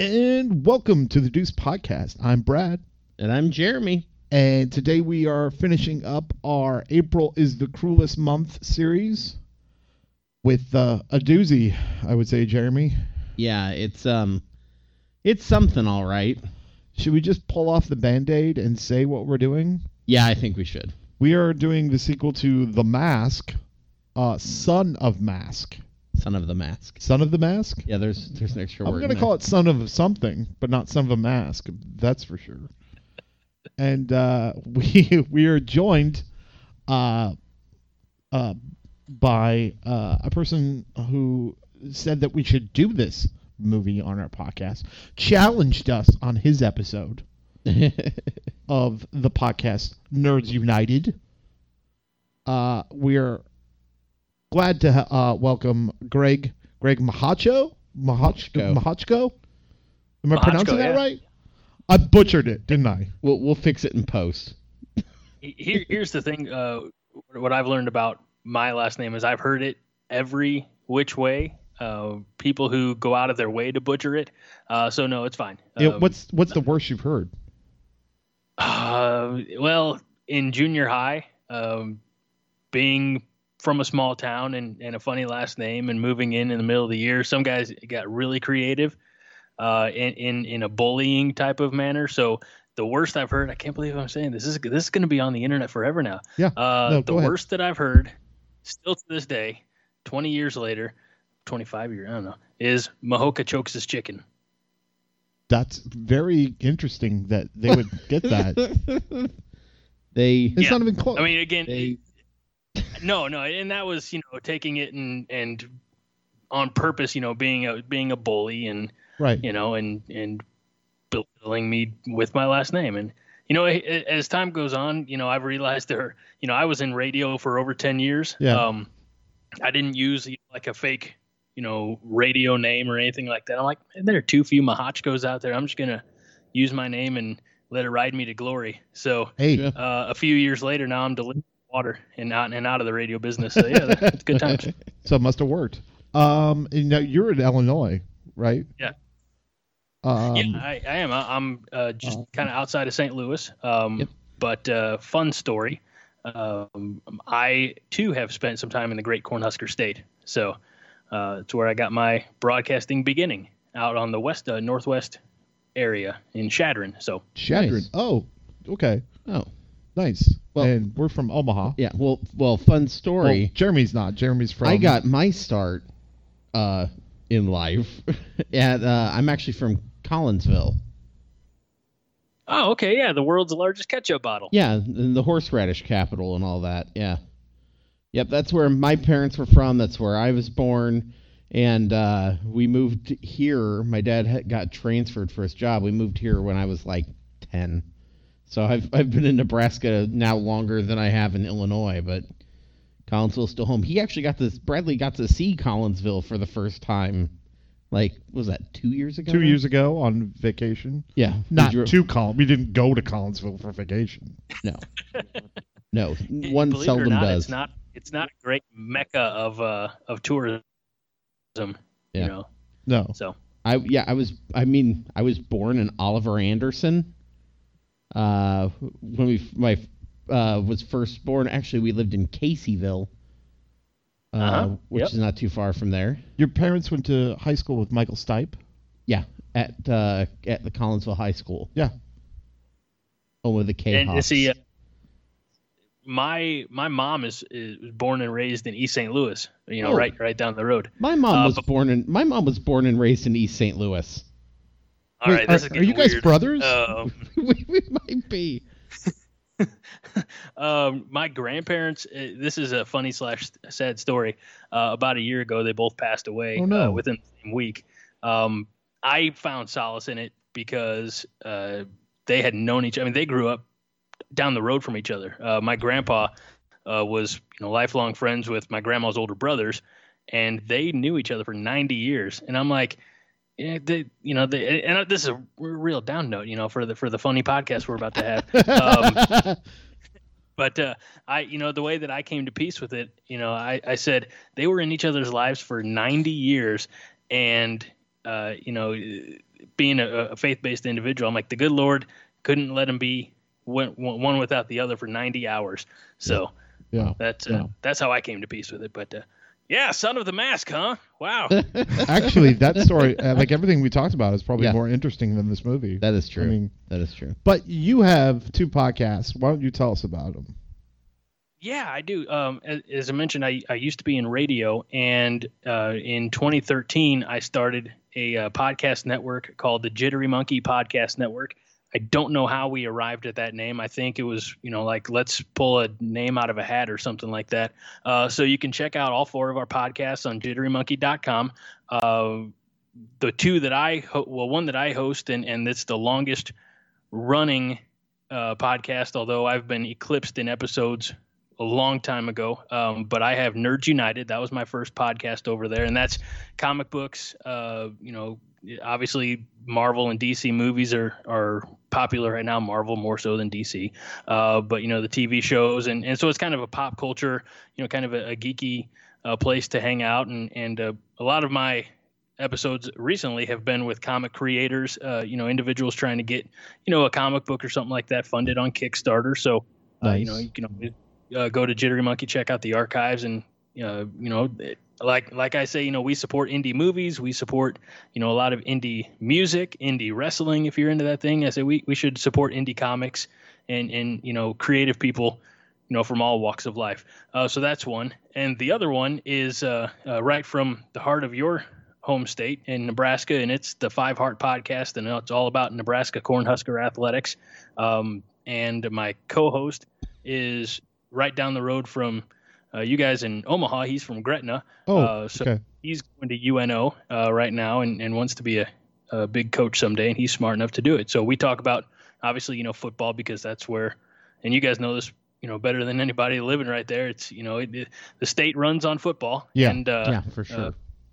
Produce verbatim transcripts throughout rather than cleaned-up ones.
And welcome to the Deuce Podcast. I'm Brad. And I'm Jeremy. And today we are finishing up our April is the Cruelest Month series with uh, a doozy, I would say, Jeremy. Yeah, it's um, it's something, all right. Should we just pull off the Band-Aid and say what we're doing? Yeah, I think we should. We are doing the sequel to The Mask, uh, Son of Mask. Son of the Mask. Son of the Mask? Yeah, there's there's an extra I'm word. I'm going to call it Son of something, but not Son of a Mask. That's for sure. And uh, we we are joined uh, uh, by uh, a person who said that we should do this movie on our podcast, challenged us on his episode of the podcast Nerds United. Uh, we're glad to uh, welcome Greg Greg Mahacho Mahachko Mahachko. Am I Mahachko, pronouncing that yeah. right? I butchered it, didn't I? We'll we'll fix it in post. Here, here's the thing. Uh, what I've learned about my last name is I've heard it every which way. Uh, people who go out of their way to butcher it. Uh, so no, it's fine. Yeah, Um, what's what's the worst you've heard? Uh, well, in junior high, um, being from a small town and, and a funny last name and moving in in the middle of the year, some guys got really creative uh, in, in, in a bullying type of manner. So the worst I've heard, I can't believe I'm saying this, this is, this is going to be on the internet forever now. Yeah. Uh, No, the go ahead. worst that I've heard, still to this day, twenty years later, twenty-five years, I don't know, is Mahoka chokes his chicken. That's very interesting that they would get that. They It's Yeah. not even close. I mean, again, they no, no, and that was, you know, taking it and and on purpose, you know, being a being a bully and right. you know, and and belittling me with my last name. And you know, a- a- as time goes on, you know, I've realized there, you know, I was in radio for over ten years. Yeah. Um, I didn't use like a fake, you know, radio name or anything like that. I'm like, man, there are too few Mahachkos out there. I'm just gonna use my name and let it ride me to glory. So Hey, Yeah. uh, a few years later, now I'm delivering water and out and out of the radio business. So yeah, that- it's good times. so it must have worked. Um, and now you're in Illinois, right? Yeah. Um, yeah, I, I am. I, I'm uh, just uh, kind of outside of Saint Louis. Um, Yep. But uh, fun story. Um, I too have spent some time in the Great Cornhusker State. So uh, it's where I got my broadcasting beginning, out on the west uh, northwest area in Shadron. So Shadron. Nice. Oh, okay. oh Nice. Well- and we're from Omaha. yeah well well fun Well, story. Jeremy's not. Jeremy's from. I got my start uh in life at uh, I'm actually from Collinsville. oh, okay, yeah, the world's largest ketchup bottle. Yeah, and the horseradish capital and all that. Yeah. Yep, that's where my parents were from. That's where I was born. And uh, we moved here. My dad had got transferred for his job. We moved here when I was like ten. So I've I've been in Nebraska now longer than I have in Illinois, but Collinsville's still home. He actually got this. Bradley got to see Collinsville for the first time. Like, what was that, two years ago? two years ago on vacation. Yeah. Not We drove- to Collins. We didn't go to Collinsville for vacation. No. No. Y- One Believe seldom it or not, does. It's not. It's not a great mecca of uh, of tourism. Yeah. You know. No. So. I yeah, I was I mean, I was born in Oliver Anderson. Uh when we my uh was first born, actually we lived in Caseyville. Uh Uh-huh. which Yep. is not too far from there. Your parents went to high school with Michael Stipe? Yeah, at uh at the Collinsville High School. Yeah. Home of the K And Hawks. see, uh, my my mom is, is born and raised in East Saint Louis. You know, Oh. right right down the road. My mom uh, was but- born in my mom was born and raised in East Saint Louis. All Wait, right, this are, is are you getting guys weird. brothers? Um, we, we might be. um, my grandparents. Uh, this is a funny slash sad story. Uh, about a year ago, they both passed away. Oh, no. uh, within the same week. Um, I found solace in it because uh, they had known each. I mean, they grew up down the road from each other. Uh, my grandpa uh, was, you know, lifelong friends with my grandma's older brothers, and they knew each other for ninety years. And I'm like, yeah, they, you know, they, and this is a real down note, you know, for the for the funny podcast we're about to have. Um, But uh, I, you know, the way that I came to peace with it, you know, I, I said they were in each other's lives for ninety years, and uh, you know, being a, a faith-based individual, I'm like, the good Lord couldn't let him be one, one without the other for ninety hours. So Yeah. that's uh, Yeah. that's how I came to peace with it. But uh, yeah, Son of the Mask, huh? Wow. Actually, that story, uh, like everything we talked about, is probably Yeah. more interesting than this movie. That is true. I mean, that is true. but you have two podcasts. Why don't you tell us about them? Yeah, I do. Um, as, as I mentioned, I, I used to be in radio, and uh, in twenty thirteen, I started a uh, podcast network called the Jittery Monkey Podcast Network. I don't know how we arrived at that name. I think it was, you know, like let's pull a name out of a hat or something like that. Uh, so you can check out all four of our podcasts on jittery monkey dot com. Uh, the two that I, ho- well, one that I host, and, and it's the longest running uh, podcast, although I've been eclipsed in episodes a long time ago. Um, but I have Nerds United. That was my first podcast over there. And that's comic books. Uh, you know, obviously Marvel and D C movies are, are popular right now. Marvel more so than D C. Uh, but, you know, the T V shows. And, and so it's kind of a pop culture, you know, kind of a, a geeky uh, place to hang out. And, and uh, a lot of my episodes recently have been with comic creators, uh, you know, individuals trying to get, you know, a comic book or something like that funded on Kickstarter. So, uh, Nice. you know, you can always Uh, go to Jittery Monkey, check out the archives, and uh, you know, it, like like I say, you know, we support indie movies, we support, you know, a lot of indie music, indie wrestling. If you're into that thing, I say we we should support indie comics and and you know, creative people, you know, from all walks of life. Uh, so that's one, and the other one is uh, uh, right from the heart of your home state in Nebraska, and it's the Five Heart Podcast, and it's all about Nebraska Cornhusker athletics. Um, and my co-host is right down the road from uh, you guys in Omaha. He's from Gretna. Oh, uh, so okay. he's going to U N O uh, right now and, and wants to be a, a big coach someday, and he's smart enough to do it. So we talk about, obviously, you know, football, because that's where, and you guys know this, you know, better than anybody living right there. It's, you know, it, it, the state runs on football. Yeah. And, uh, yeah, for sure. uh,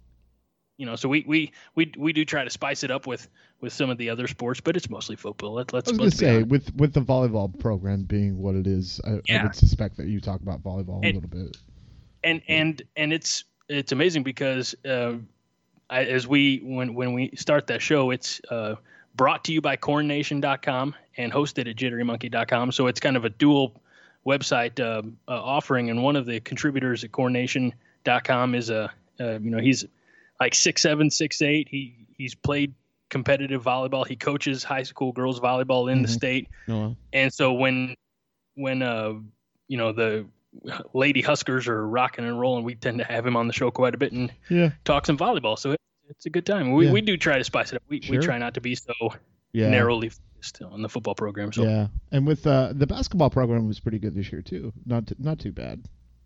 you know, so we, we, we, we do try to spice it up with, with some of the other sports, but it's mostly football. Let, let's, I was going let's to be say, honest. with with the volleyball program being what it is, I, I Yeah. would suspect that you talk about volleyball a And- little bit. and and and it's it's amazing because uh, I, as we when when we start that show, it's uh, brought to you by corn nation dot com and hosted at jittery monkey dot com. So it's kind of a dual website uh, uh, offering, and one of the contributors at corn nation dot com is a uh, you know, he's like six seven, six eight. He he's played competitive volleyball. He coaches high school girls volleyball in the Mhm. state. Oh, well. And so when when uh you know, the Lady Huskers are rocking and rolling, we tend to have him on the show quite a bit and Yeah. talk some volleyball. So it, it's a good time. We Yeah. we do try to spice it up. We Sure. we try not to be so Yeah. narrowly focused on the football program. So Yeah. And with uh, the basketball program was pretty good this year too. Not t- not too bad.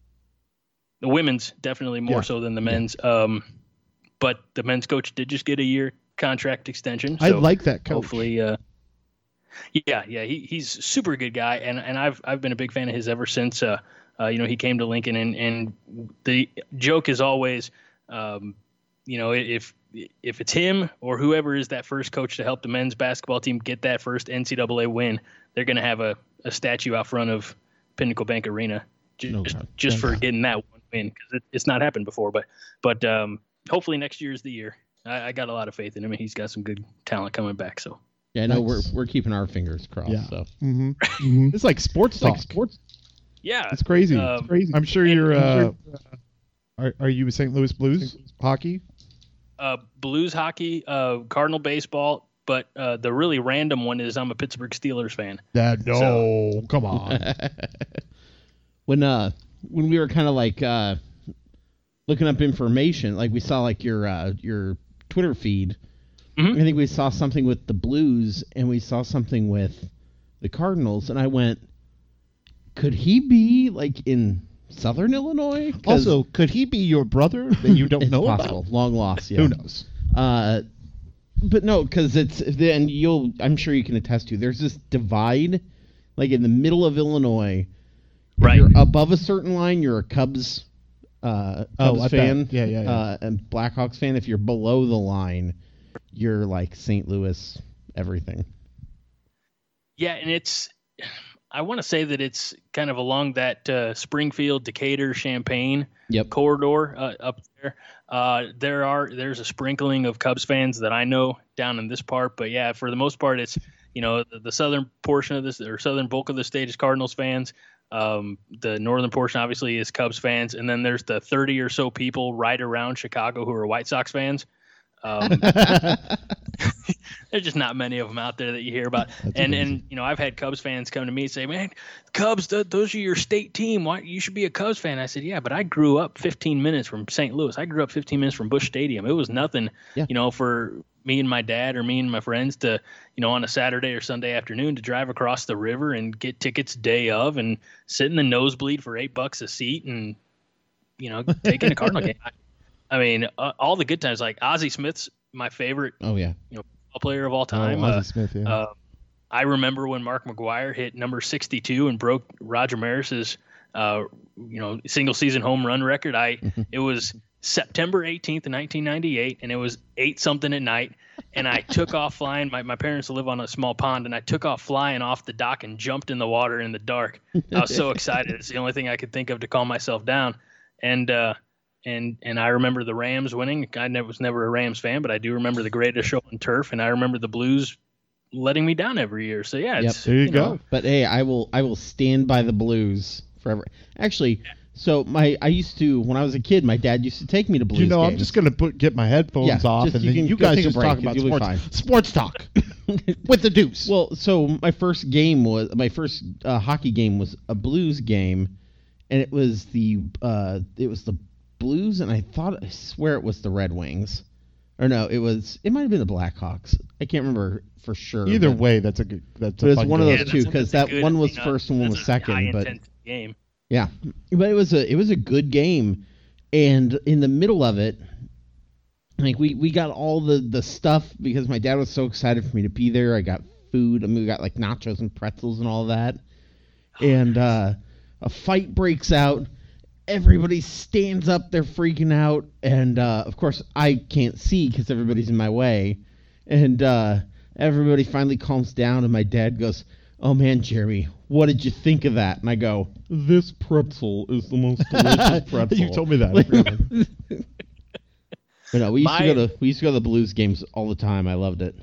the women's definitely more Yeah. so than the men's. Um, but the men's coach did just get a year contract extension. I so like that coach. hopefully, uh, yeah, yeah, he he's a super good guy, and and I've I've been a big fan of his ever since. Uh, uh, you know, he came to Lincoln, and and the joke is always, um, you know, if if it's him or whoever is that first coach to help the men's basketball team get that first N C double A win, they're going to have a, a statue out front of Pinnacle Bank Arena just No just, doubt. just Yeah. for getting that one win, because it, it's not happened before. But but um, hopefully next year is the year. I, I got a lot of faith in him, and he's got some good talent coming back. So. Yeah, no, we're Nice. we're keeping our fingers crossed. Yeah. So Mm-hmm. Mm-hmm. It's like sports it's like talk. sports. Yeah, It's crazy. Um, it's crazy. I'm sure and- you're. and Uh, are are you a Saint Louis Blues hockey? uh, Blues hockey, uh, Cardinal baseball, but uh, the really random one is I'm a Pittsburgh Steelers fan. That no, So- come on. when uh when we were kind of like uh looking up information, like we saw like your uh your Twitter feed. Mhm. I think we saw something with the Blues and we saw something with the Cardinals, and I went, could he be like in Southern Illinois? 'Cause Also, could he be your brother that you don't it's know possible. about? Long lost. Yeah. Who knows? Uh, but no, because it's then you'll. I'm sure you can attest to. There's this divide, like in the middle of Illinois. If Right. you're above a certain line, you're a Cubs, uh, Oh, Cubs I bet. fan. Yeah, yeah, yeah. Uh, and Blackhawks fan. If you're below the line, you're like Saint Louis everything. Yeah, and it's I want to say that it's kind of along that uh, Springfield, Decatur, Champaign Yep. corridor uh, up there. Uh, there are there's a sprinkling of Cubs fans that I know down in this part, but yeah, for the most part, it's you know the, the southern portion of this or southern bulk of the state is Cardinals fans. Um, the northern portion obviously is Cubs fans, and then there's the thirty or so people right around Chicago who are White Sox fans. Um, there's just not many of them out there that you hear about. That's and amazing. and you know, I've had Cubs fans come to me and say, "Man, Cubs, th- those are your state team. Why you should be a Cubs fan?" I said, "Yeah, but I grew up fifteen minutes from Saint Louis. I grew up fifteen minutes from Busch Stadium. It was nothing, Yeah. you know, for me and my dad or me and my friends to, you know, on a Saturday or Sunday afternoon to drive across the river and get tickets day of and sit in the nosebleed for eight bucks a seat and, you know, take in a Cardinal game." I, I mean, uh, all the good times. Like Ozzie Smith's my favorite Oh yeah. football player of all Oh, time. Ozzie Uh, Smith, yeah. uh, I remember when Mark McGwire hit number sixty-two and broke Roger Maris's, uh, you know, single season home run record. I it was September eighteenth, nineteen ninety-eight, and it was eight something at night. And I took off flying. My my parents live on a small pond, and I took off flying off the dock and jumped in the water in the dark. I was so excited. It's the only thing I could think of to calm myself down. And uh, and and I remember the Rams winning. I never was never a Rams fan, but I do remember the greatest show on turf, and I remember the Blues letting me down every year. So yeah, it's, there you, go. know, But hey, I will I will stand by the Blues forever. Actually, so my I used to when I was a kid, my dad used to take me to Blues You know, games. I'm just gonna put get my headphones Yeah, off, just- and you then can you go guys take a just break, talk about you'll be sports. fine. Sports talk with the Deuce. Well, so my first game was my first uh, hockey game was a Blues game, and it was the uh, it was the Blues, and I thought I swear it was the Red Wings, or no, it was it might have been the Blackhawks. I can't remember for sure. Either but- way, that's a good. That's But a it's fun one of game. those yeah, two, that's- 'cause that's a that good, one was you know, first and one that's was a second, but- high-intensity game. Yeah, but it was a it was a good game, and in the middle of it, like we, we got all the, the stuff because my dad was so excited for me to be there. I got food. I mean, we got like nachos and pretzels and all that, and uh, a fight breaks out. Everybody stands up. They're freaking out, and uh, of course I can't see because everybody's in my way, and uh, everybody finally calms down, and my dad goes, "Oh man, Jeremy, what did you think of that?" And I go, "This pretzel is the most delicious pretzel." You told me that. I forgot. But no, we used My- to go to we used to go to the Blues games all the time. I loved it.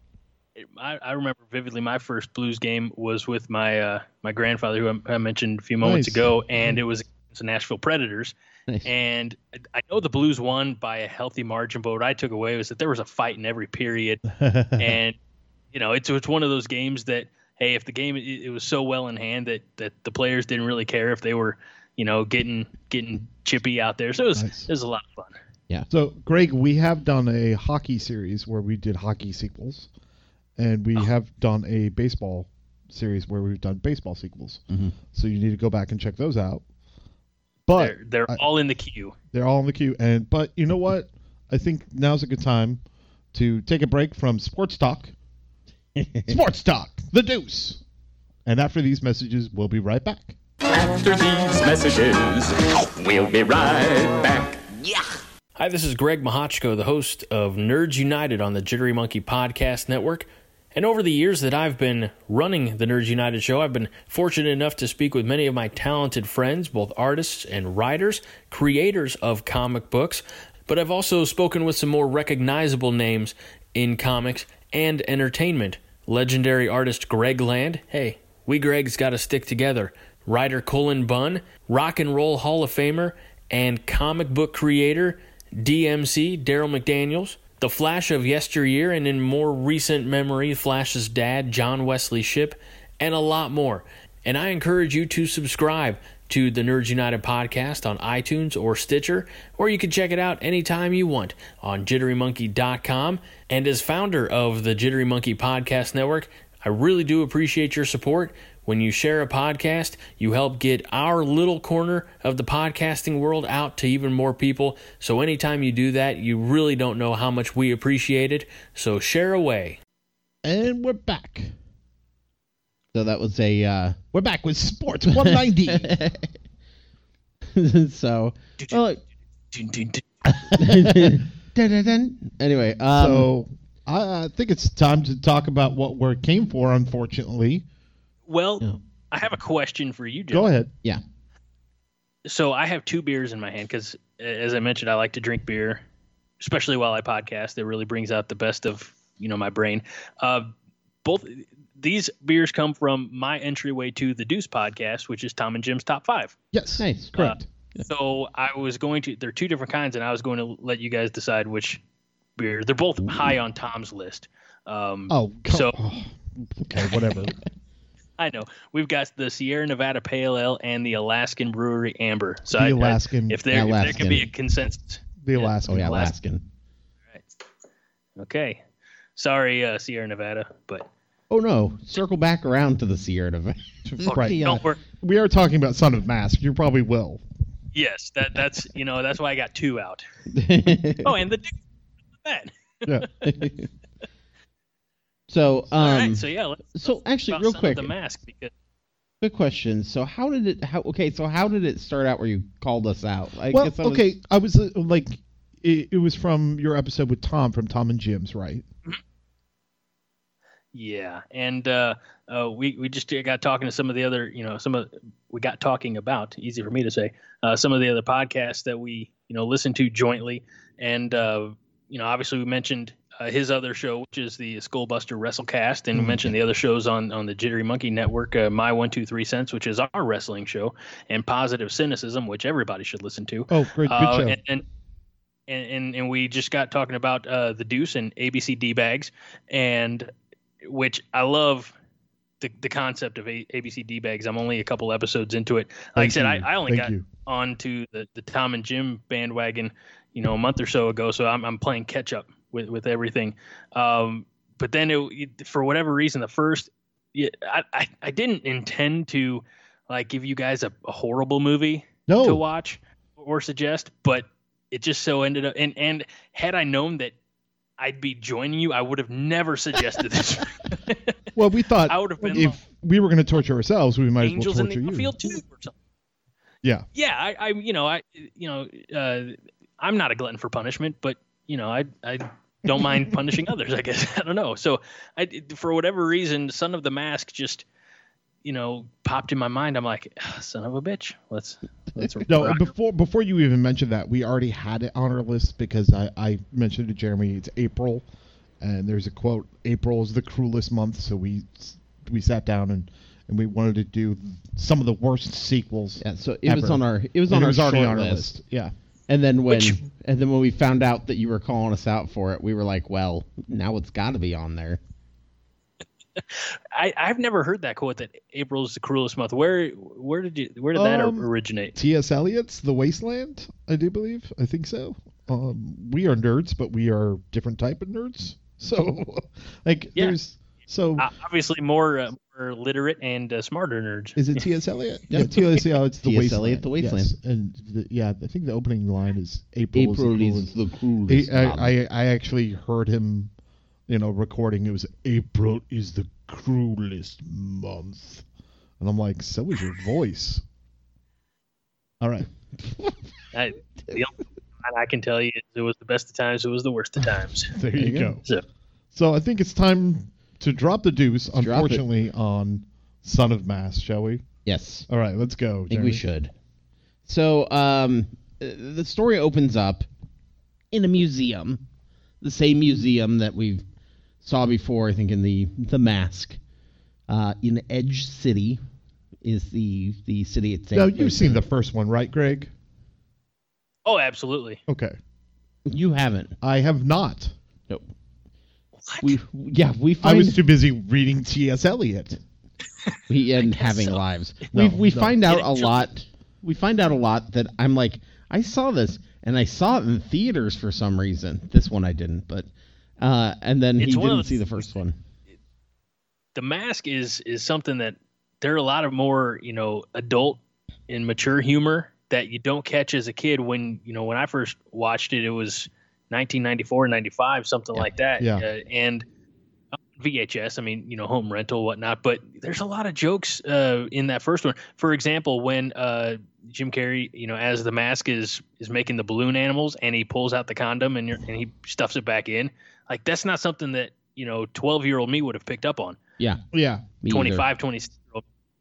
I, I remember vividly my first Blues game was with my uh, my grandfather, who I, I mentioned a few moments Nice. ago, and it was against the Nashville Predators. Nice. And I know the Blues won by a healthy margin, but what I took away was that there was a fight in every period. And, you know, it's it's one of those games that, hey, if the game, it, it was so well in hand that, that the players didn't really care if they were, you know, getting getting chippy out there. So it was, Nice. it was a lot of fun. So, Greg, we have done a hockey series where we did hockey sequels, and we Oh. have done a baseball series where we've done baseball sequels. Mhm. So you need to go back and check those out. But They're, they're I- all in the queue. they're all in the queue. And but you know what? I think now's a good time to take a break from sports talk. Sports talk, the Deuce. And after these messages, we'll be right back. After these messages, we'll be right back. Hi, this is Greg Mahochko, the host of Nerds United on the Jittery Monkey Podcast Network. And over the years that I've been running the Nerds United show, I've been fortunate enough to speak with many of my talented friends, both artists and writers, creators of comic books. But I've also spoken with some more recognizable names in comics and entertainment. Legendary artist Greg Land. Hey, we Gregs got to stick together. Writer Cullen Bunn, Rock and Roll Hall of Famer, and comic book creator D M C Daryl McDaniels. The Flash of yesteryear, and in more recent memory, Flash's dad, John Wesley Shipp, and a lot more. And I encourage you to subscribe to the Nerds United podcast on iTunes or Stitcher, or you can check it out anytime you want on jittery monkey dot com. And as founder of the Jittery Monkey Podcast Network, I really do appreciate your support. When you share a podcast, you help get our little corner of the podcasting world out to even more people. So anytime you do that, you really don't know how much we appreciate it. So share away. And we're back. So that was a uh, We're back with Sports one ninety. so well, anyway. Um, so I, I think it's time to talk about what we came for, unfortunately. Well, Yeah. I have a question for you, Joe. Go ahead. Yeah. So I have two beers in my hand because, as I mentioned, I like to drink beer, especially while I podcast. It really brings out the best of you know my brain. Uh, both these beers come from my entryway to the Deuce podcast, which is Tom and Jim's Top Five. Yes. Nice. Correct. Uh, so I was going to. They're two different kinds, and I was going to let you guys decide which beer. They're both high on Tom's list. Um, Oh, come, so oh, okay, whatever. I know we've got the Sierra Nevada Pale Ale and the Alaskan Brewery Amber. So The I, I- Alaskan- if there if there Alaskan. can be a consensus. The Yeah. Alaskan. Oh yeah, Alaskan. Alaskan. Right. Okay. Sorry, uh, Sierra Nevada, but Oh no, circle back around to the Sierra Nevada. Right. The, uh, don't worry. We are talking about Son of Mask. You probably will. Yes, that that's you know that's why I got two out. Oh, and the that. Yeah. So, um, All right, so yeah. Let's, so actually, about real Son quick, of the Mask because quick question. So, how did it? How okay? So, how did it start out where you called us out? I Well, guess I was- okay. I was uh, like, it, it was from your episode with Tom from Tom and Jim's, right? yeah, and uh, uh, we we just got talking to some of the other you know some of we got talking about easy for me to say uh, some of the other podcasts that we you know listen to jointly, and uh, you know obviously we mentioned. Uh, his other show, which is the Skullbuster WrestleCast, and we Mhm. mentioned the other shows on, on the Jittery Monkey Network, uh, My One Two Three Cents, which is our wrestling show, and Positive Cynicism, which everybody should listen to. Oh, great, good Uh, show. and, and and and we just got talking about uh, the Deuce and A B C D-Bags, and which I love the the concept of a- ABC D-Bags. I'm only a couple episodes into it. Like Thank I said, I, you. I only Thank got you. onto the, the Tom and Jim bandwagon, you know, a month or so ago. So I'm I'm playing catch up with, with everything. Um, but then it, for whatever reason, the first, yeah, I, I, I didn't intend to like give you guys a, a horrible movie No. to watch or suggest, but it just so ended up. And, and had I known that I'd be joining you, I would have never suggested this. Well, we thought I would have been if we were going to torture ourselves, we might Angels as well in torture the you. Outfield too or something. Yeah. Yeah, I, I, you know, I, you know, uh, I'm not a glutton for punishment, but you know, I, I don't mind punishing others. I guess I don't know. So, I, for whatever reason, Son of the Mask just, you know, popped in my mind. I'm like, ah, son of a bitch. Let's, let's. No, rock. before before you even mentioned that, we already had it on our list because I, I mentioned to Jeremy it's April, and there's a quote: "April is the cruelest month." So we we sat down and, and we wanted to do some of the worst sequels. yeah. So it was ever. on our it was And on it our was already short on our list. list. Yeah. And then when Which- and then when we found out that you were calling us out for it, we were like, well, now it's got to be on there. I, I've never heard that quote that April is the cruelest month. Where, where did you, where did that Um, originate? T S. Eliot's The Wasteland, I do believe. I think so. Um, we are nerds, but we are different type of nerds. So, like, Yeah. there's so. Uh, obviously, more, uh, more literate and uh, smarter nerds. Is it T S. Eliot? Yeah, T S. Eliot's The T S. Wasteland. Eliot, The Wasteland. Yes. And the, yeah, I think the opening line is April, April is is the the cruelest. cruelest. I, month. I I actually heard him, you know, recording. It was April is the cruelest month, and I'm like, so is your voice. All right. I, the only thing I can tell you is it was the best of times. It was the worst of times. There you, you go. go. So. So I think it's time to drop the deuce, Drop it. unfortunately, on Son of Mass, shall we? Yes. All right, let's go. I think we should. So, um, uh, the story opens up in a museum, the same museum that we saw before. I think in the the Mask, uh, in Edge City, is the the city itself. Now, you've seen the first one, right, Greg? Oh, absolutely. Okay. You haven't. I have not. Nope. What? We yeah we I find was too busy reading T S. Eliot. we and guess having so. lives. No, we we no. find out Getting a children. lot. We find out a lot that I'm like, I saw this and I saw it in theaters for some reason. This one I didn't, but uh, and then It's he one of didn't the- see the first one. The Mask is is something that there are a lot of more you know adult and mature humor that you don't catch as a kid. When you know when I first watched it, it was nineteen ninety-four, ninety-five, something Yeah. like that. Yeah. Uh, and V H S, I mean, you know, home rental, whatnot. But there's a lot of jokes uh, in that first one. For example, when uh, Jim Carrey, you know, as the Mask is is making the balloon animals, and he pulls out the condom and you're, and he stuffs it back in. Like that's not something that you know twelve year old me would have picked up on. Yeah, Yeah. me either. twenty-five, twenty-six year old.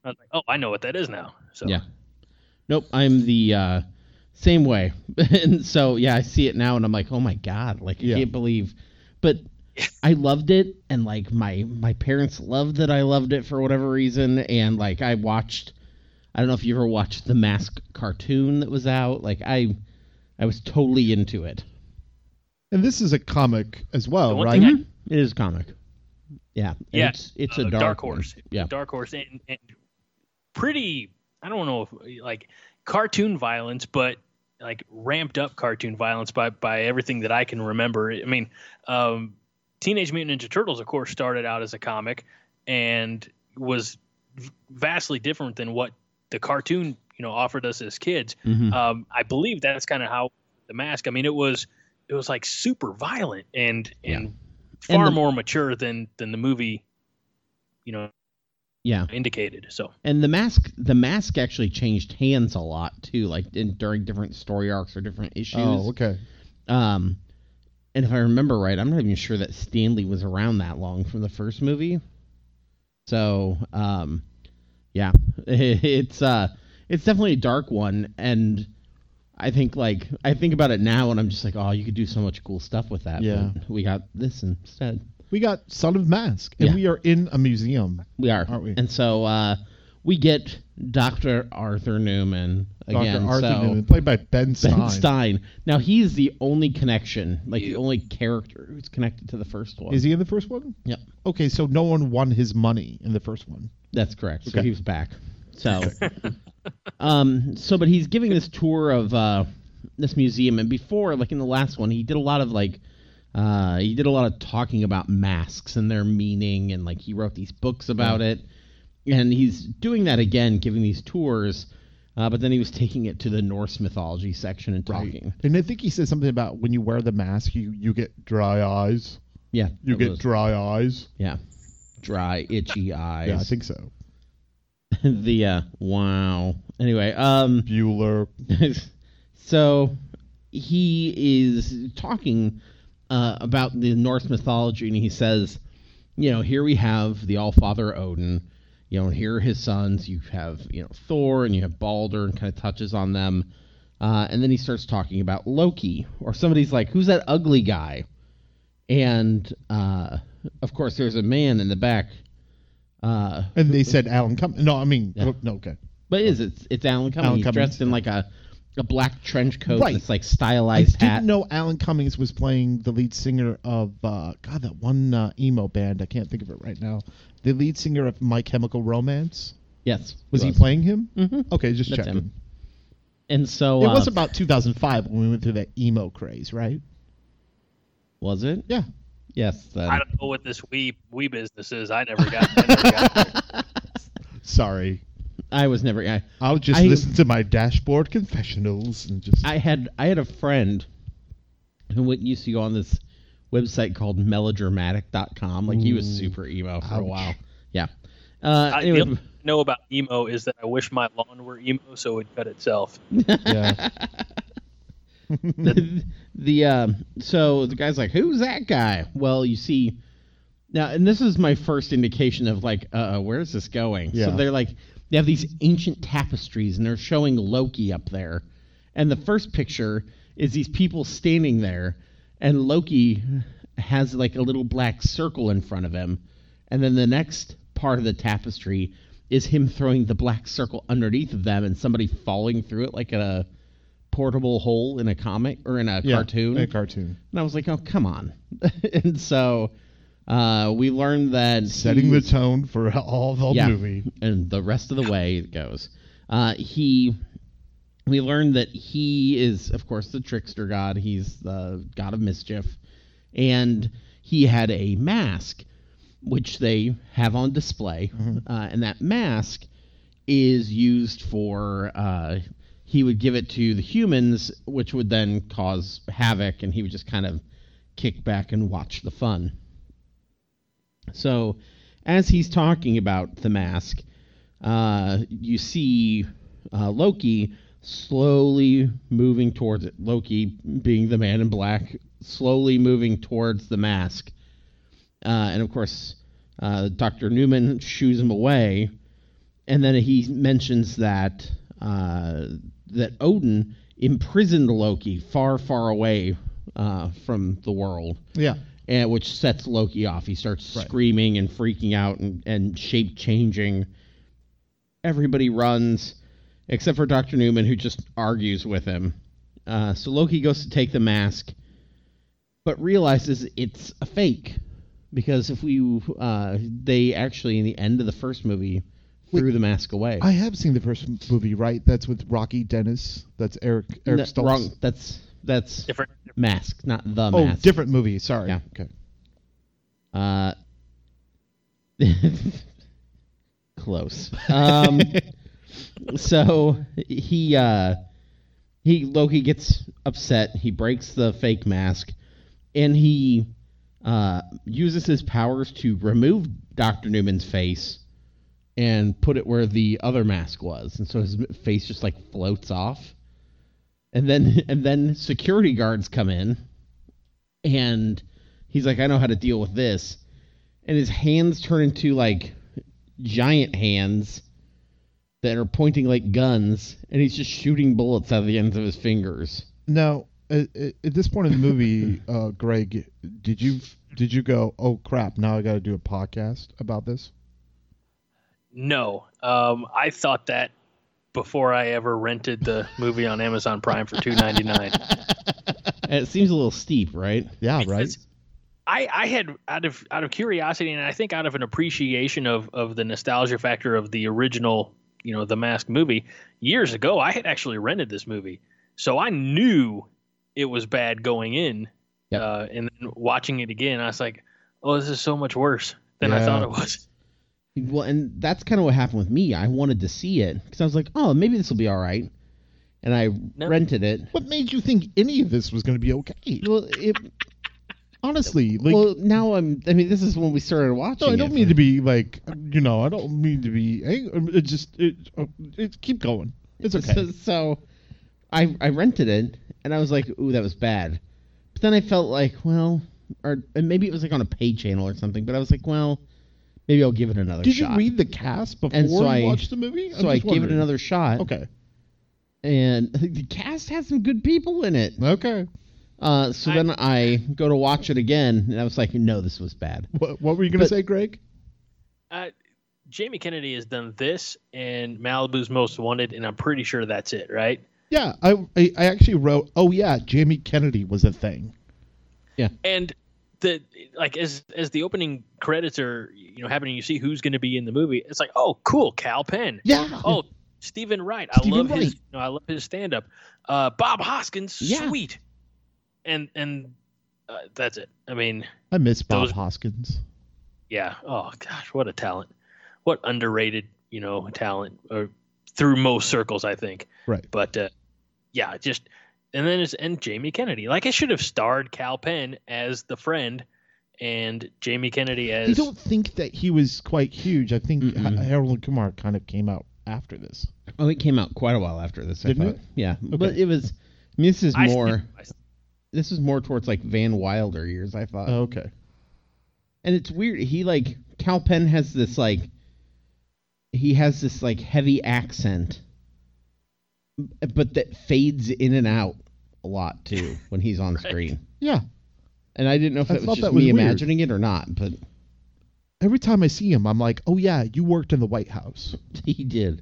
I was like, oh, I know what that is now. So Yeah. Nope, I'm the uh, same way. And so, yeah, I see it now, and I'm like, oh, my God. Like, I Yeah. can't believe. But I loved it, and, like, my, my parents loved that I loved it for whatever reason. And, like, I watched, I don't know if you ever watched the Mask cartoon that was out. Like, I I was totally into it. And this is a comic as The well, one right? thing I- Mhm. It is comic. Yeah. and Yeah, It's, it's uh, a dark, dark one. horse. Yeah. Dark horse, and, and pretty. I don't know if like cartoon violence, but like ramped up cartoon violence by by everything that I can remember. I mean, um, Teenage Mutant Ninja Turtles, of course, started out as a comic and was v- vastly different than what the cartoon you know offered us as kids. Mhm. Um, I believe that's kind of how the Mask. I mean, it was it was like super violent and Yeah. and far And the- more mature than than the movie, you know, Yeah. indicated. So And the mask, the mask actually changed hands a lot too, like in, during different story arcs or different issues. Oh, okay. Um, and if I remember right, I'm not even sure that Stanley was around that long from the first movie. So, um, yeah, it's uh, it's definitely a dark one, and I think like I think about it now, and I'm just like, oh, you could do so much cool stuff with that. Yeah. But we got this instead. We got Son of Mask, and Yeah. we are in a museum. We are, Aren't we? And so uh, we get Doctor Arthur Newman again. Doctor Arthur so Newman, played by Ben Stein. Ben Stein. Now he's the only connection, like the Yeah. only character who's connected to the first one. Is he in the first one? Yep, Okay, so no one won his money in the first one. that's correct. So Okay. he was back. So, um, so but he's giving this tour of uh, this museum, and before, like in the last one, he did a lot of like. Uh, he did a lot of talking about masks and their meaning, and like he wrote these books about it, and he's doing that again, giving these tours, uh, but then he was taking it to the Norse mythology section and talking. And I think he said something about when you wear the mask, you, you get dry eyes. Yeah, You it get was- dry eyes. yeah, dry, itchy eyes. Yeah, I think so. the uh, wow. Anyway, um, Bueller. so he is talking uh, about the Norse mythology, and he says, you know, here we have the All-Father Odin. You know, here are his sons. You have, you know, Thor, and you have Balder, and kind of touches on them. Uh, and then he starts talking about Loki, or somebody's like, who's that ugly guy? And, uh, of course, there's a man in the back. Uh, And they said Alan Cummings. No, I mean, Yeah. no, okay. but it is it's it's Alan Cummings. Alan He's Cummings, dressed in like a a black trench coat, Right. and it's like I stylized didn't hat. know Alan Cummings was playing the lead singer of, uh, God, that one uh, emo band. I can't think of it right now. The lead singer of My Chemical Romance. Yes, Was he playing him? Mm-hmm. Okay, just That's checking. him. And so It uh, was about two thousand five when we went through that emo craze, right? was it? Yeah. Yes. Then. I don't know what this wee wee business is. I never got. I never got there. Sorry. I was never. I, I'll just I- listen to my dashboard confessionals and just. I had I had a friend who went, used to go on this website called melodramatic dot com. Like he was Ooh. super emo for a Ouch. while. Yeah. Uh, I, anyway, the only thing I know about emo is that I wish my lawn were emo so it cut itself. yeah. the, the um, so the guy's like, who's that guy? Well, you see now, and this is my first indication of like, uh, where's this going? Yeah. So they're like, they have these ancient tapestries, and they're showing Loki up there, and the first picture is these people standing there, and Loki has like a little black circle in front of him, and then the next part of the tapestry is him throwing the black circle underneath of them, and somebody falling through it like a portable hole in a comic or in a Yeah, cartoon. A cartoon. And I was like, oh, come on. And so uh, we learned that Setting the he's- tone for all the Yeah. movie. and the rest of the way it goes. Uh, he, we learned that he is, of course, the trickster god. He's the god of mischief, and he had a mask, which they have on display, Mhm. uh, and that mask is used for. Uh, he would give it to the humans, which would then cause havoc, and he would just kind of kick back and watch the fun. So, as he's talking about the mask, uh, you see uh, Loki slowly moving towards it. Loki, being the man in black, slowly moving towards the mask. Uh, and of course, uh, Doctor Newman shoos him away. and then he mentions that uh, that Odin imprisoned Loki far, far away uh, from the world. Yeah. And which sets Loki off. He starts Right. screaming and freaking out and, and shape changing. Everybody runs, except for Doctor Newman, who just argues with him. Uh, so Loki goes to take the mask, but realizes it's a fake. Because if we, uh, they actually, in the end of the first movie, threw Wait, the mask away. I have seen the first movie, right? That's with Rocky Dennis. That's Eric Eric No, Stoltz. wrong. That's that's Different. Mask, not the Oh, mask. different movie. Sorry. Yeah. Okay. Uh, close. Um, so he uh, he Loki gets upset. He breaks the fake mask, and he uh, uses his powers to remove Doctor Newman's face and put it where the other mask was, and so his face just like floats off. And then and then security guards come in, and he's like, I know how to deal with this. And his hands turn into like giant hands that are pointing like guns, and he's just shooting bullets out of the ends of his fingers. Now, at, at this point in the movie, uh, Greg, did you did you go, oh crap, now I got to do a podcast about this? No, um, I thought that before I ever rented the movie on Amazon Prime for two ninety-nine. And it seems a little steep, right? Yeah, right. Because I, I had out of out of curiosity, and I think out of an appreciation of, of the nostalgia factor of the original, you know, The Mask movie years ago, I had actually rented this movie, so I knew it was bad going in. Yep. Uh, and then watching it again, I was like, "Oh, this is so much worse than I Yeah. thought it was." Well, and that's kind of what happened with me. I wanted to see it because I was like, oh, maybe this will be all right. And I No. rented it. What made you think any of this was going to be okay? Well, it, Honestly, like, well, now I'm. I mean, this is when we started watching. no, I don't it. mean to be like, you know, I don't mean to be. Angry. It just, it, uh, it, keep going. It's okay. So, so I I rented it, and I was like, ooh, that was bad. But then I felt like, well, or and maybe it was like on a pay channel or something. But I was like, well, maybe I'll give it another Did shot. you read the cast before And so you I- watched the movie? I'm So I just gave it wondering. another shot. Okay. And the cast has some good people in it. Okay. Uh, so I- then I go to watch it again, and I was like, no, this was bad. What, what were you going to But- say, Greg? Uh, Jamie Kennedy has done this and Malibu's Most Wanted, and I'm pretty sure that's it, right? Yeah, I, I I actually wrote, oh yeah, Jamie Kennedy was a thing. And the like as as the opening credits are, you know, happening, you see who's going to be in the movie. It's like, oh, cool, Cal Penn. Yeah. Oh, Stephen Wright. I Stephen love Wright. his. You know, I love his stand up. Uh, Bob Hoskins. Yeah. Sweet. And and uh, that's it. I mean, I miss Bob Those- Hoskins. yeah. Oh gosh, what a talent. What underrated, you know, talent or through most circles, I think. Right. But uh, yeah, just and then it's and Jamie Kennedy. Like, it should have starred Cal Penn as the friend and Jamie Kennedy I as don't think that he was quite huge. I think Mm-mm. Ha- Harold Kumar kind of came out after this. Oh, it came out quite a while after this. Didn't I thought. it? Yeah, but it was. I mean, this is I- more. I- This is more towards like Van Wilder years, I thought. Oh, okay. And it's weird. He like Cal Penn has this like. He has this like heavy accent, but that fades in and out a lot too when he's on Right. screen. Yeah. And I didn't know if I that was thought just that was me weird. imagining it or not, but Every time I see him, I'm like, oh yeah, you worked in the White House. he did.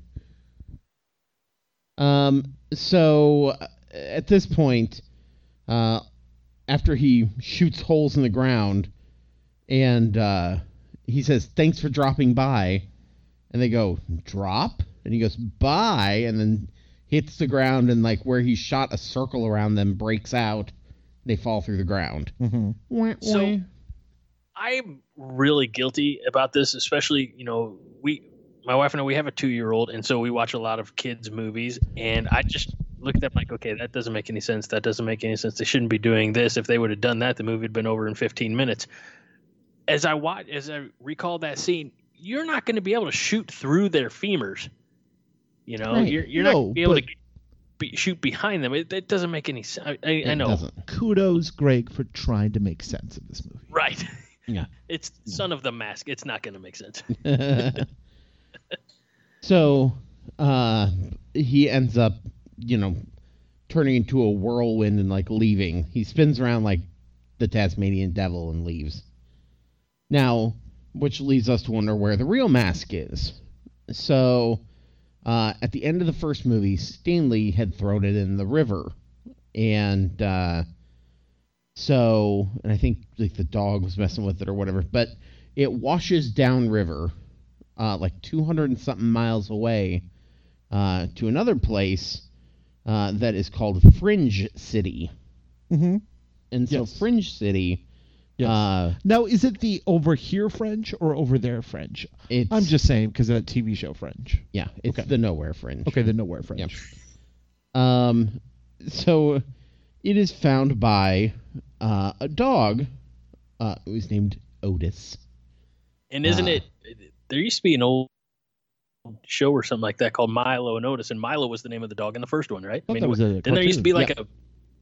Um. So uh, at this point, uh, after he shoots holes in the ground, and uh, he says, "Thanks for dropping by," and they go, "Drop," and he goes, "Bye," and then hits the ground, and like where he shot a circle around them breaks out. They fall through the ground. Mm-hmm. Wah, So- wah. I'm really guilty about this, especially, you know, we, my wife and I, we have a two-year-old, and so we watch a lot of kids' movies, and I just look at them like, okay, that doesn't make any sense. That doesn't make any sense. They shouldn't be doing this. If they would have done that, the movie had been over in fifteen minutes. As I watch, as I recall that scene, you're not going to be able to shoot through their femurs. You know, Right. you're you're not No, going to be able to but- get, be, shoot behind them. It, it doesn't make any sense. I, I, I It know, doesn't. Kudos, Greg, for trying to make sense of this movie. right? Yeah. It's Son of the Mask. It's not going to make sense. So uh, he ends up, you know, turning into a whirlwind and like leaving. He spins around like the Tasmanian devil and leaves. Now, which leads us to wonder where the real mask is. So uh, at the end of the first movie, Stanley had thrown it in the river. And uh, so, and I think like the dog was messing with it or whatever, but it washes downriver, uh, like two hundred and something miles away, uh, to another place uh, that is called Fringe City. Mm-hmm. And so Yes. Fringe City, Yes. uh, Now, is it the over here French or over there French? it's I'm just saying because of that T V show French. yeah, it's Okay. the nowhere Fringe. Okay, the nowhere French. Um, so it is found by uh, a dog uh, who's named Otis. And isn't Ah. it? There used to be an old show or something like that called Milo and Otis, and Milo was the name of the dog in the first one, right? I thought that was a then there used to be like cartoon.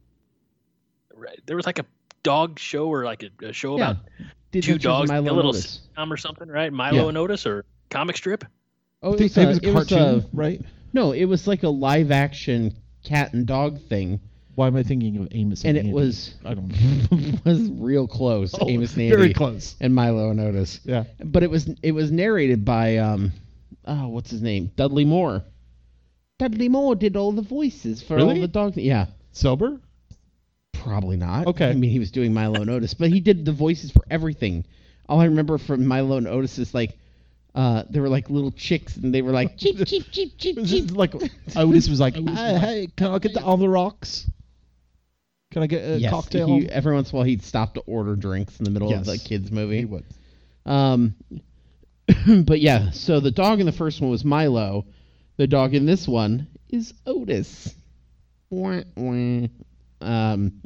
a. Right, there was like a dog show or like a, a show Yeah. about Did two Adventures of dogs, Milo a and little Otis. sitcom or something, right? Milo Yeah. and Otis or comic strip. Oh, I think it was a it was cartoon, a- right? no, it was like a live action cat and dog thing, Why am I thinking of Amos and and it Andy? was I don't know. was real close. Oh, Amos and very Andy close. and Milo and Otis. Yeah. But it was it was narrated by um, oh, what's his name? Dudley Moore. Dudley Moore did all the voices for all Really? the dogs. Yeah, Sober? probably not. Okay. I mean, he was doing Milo and Otis, but he did the voices for everything. All I remember from Milo and Otis is like, uh, they were like little chicks, and they were like cheep cheep cheep cheep This cheep. is like Otis was like, hey, hey, can I get the on the rocks? Can I get a Yes, cocktail? he, every once in a while he'd stop to order drinks in the middle of Yes. the kids movie. He would. Um, but yeah, so the dog in the first one was Milo. The dog in this one is Otis. Wah, wah. Um,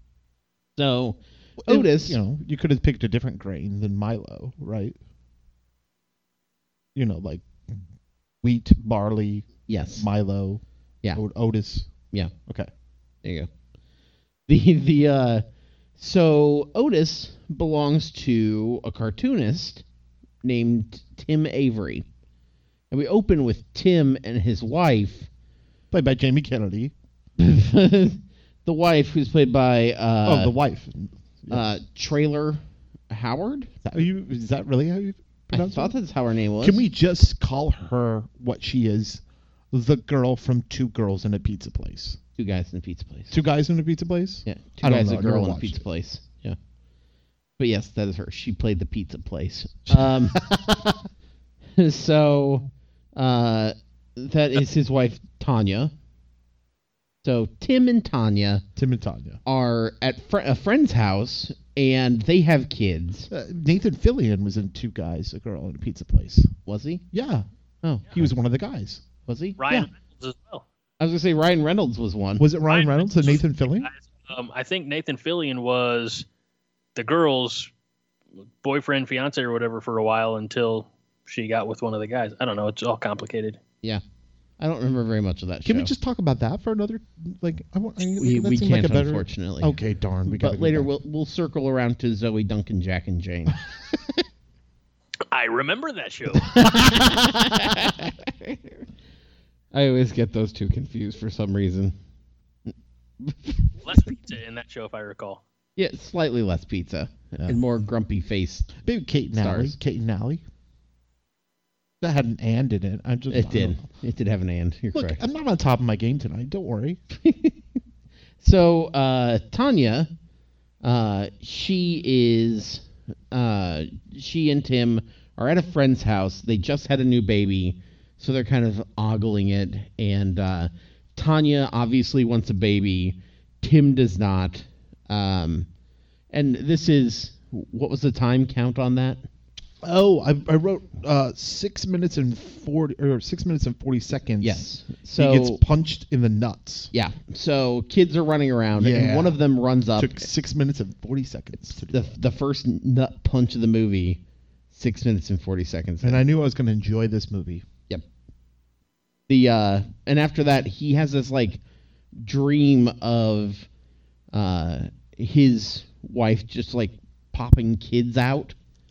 so Otis, You know, you could have picked a different grain than Milo, right? You know, like wheat, barley, yes, Milo, Yeah. O- Otis. Yeah. Okay. there you go. The the uh, so Otis belongs to a cartoonist named Tim Avery, and we open with Tim and his wife. Played by Jamie Kennedy. The wife, who's played by uh, oh, the wife. uh, Trailer Howard. Is that, how you, is that really how you I pronounce thought it? that's how her name was. Can we just call her what she is? The girl from Two Girls in a Pizza Place. Two guys in a pizza place. Two guys in a pizza place? Yeah, two I don't guys, know, a I never girl in a watched pizza it. place. Yeah, but yes, that is her. She played the pizza place. Um, so uh, that is his wife Tanya. So Tim and Tanya Tim and Tanya. are at fr- a friend's house, and they have kids. Uh, Nathan Fillion was in Two Guys, a Girl in a Pizza Place. Was he? Yeah, Oh, he was one of the guys. was he? Ryan Yeah. Reynolds as well. I was gonna say Ryan Reynolds was one. Was it Ryan Ryan Reynolds and Reynolds Nathan Fillion? Um, I think Nathan Fillion was the girl's boyfriend, fiance, or whatever for a while until she got with one of the guys. I don't know. It's all complicated. Yeah, I don't remember very much of that Can show. we just talk about that for another? Like, I want. I, We, that we seemed can't, like a better, unfortunately. Okay, darn. We got But later we'll we'll circle around to Zoe Duncan, Jack, and Jane. I remember that show. I always get those two confused for some reason. Less pizza in that show, if I recall. Yeah, slightly less pizza Yeah. and more grumpy faced. Maybe Kate and Allie. Stars. Kate and Allie. That had an and in it. I just. I It don't did. know. It did have an and. You're Look, correct. I'm not on top of my game tonight. Don't worry. So uh, Tanya, uh, she is, uh, she and Tim are at a friend's house. They just had a new baby, so they're kind of ogling it. And uh, Tanya obviously wants a baby. Tim does not. Um, and this is, what was the time count on that? Oh, I, I wrote uh, six minutes and forty or six minutes and forty seconds. Yes. So So he gets punched in the nuts. yeah. So kids are running around, and Yeah. one of them runs up. Took six minutes and forty seconds to do the that. the first nut punch of the movie, six minutes and forty seconds. And I knew I was going to enjoy this movie. Yep. The uh, and after that, he has this like dream of uh his wife just like popping kids out,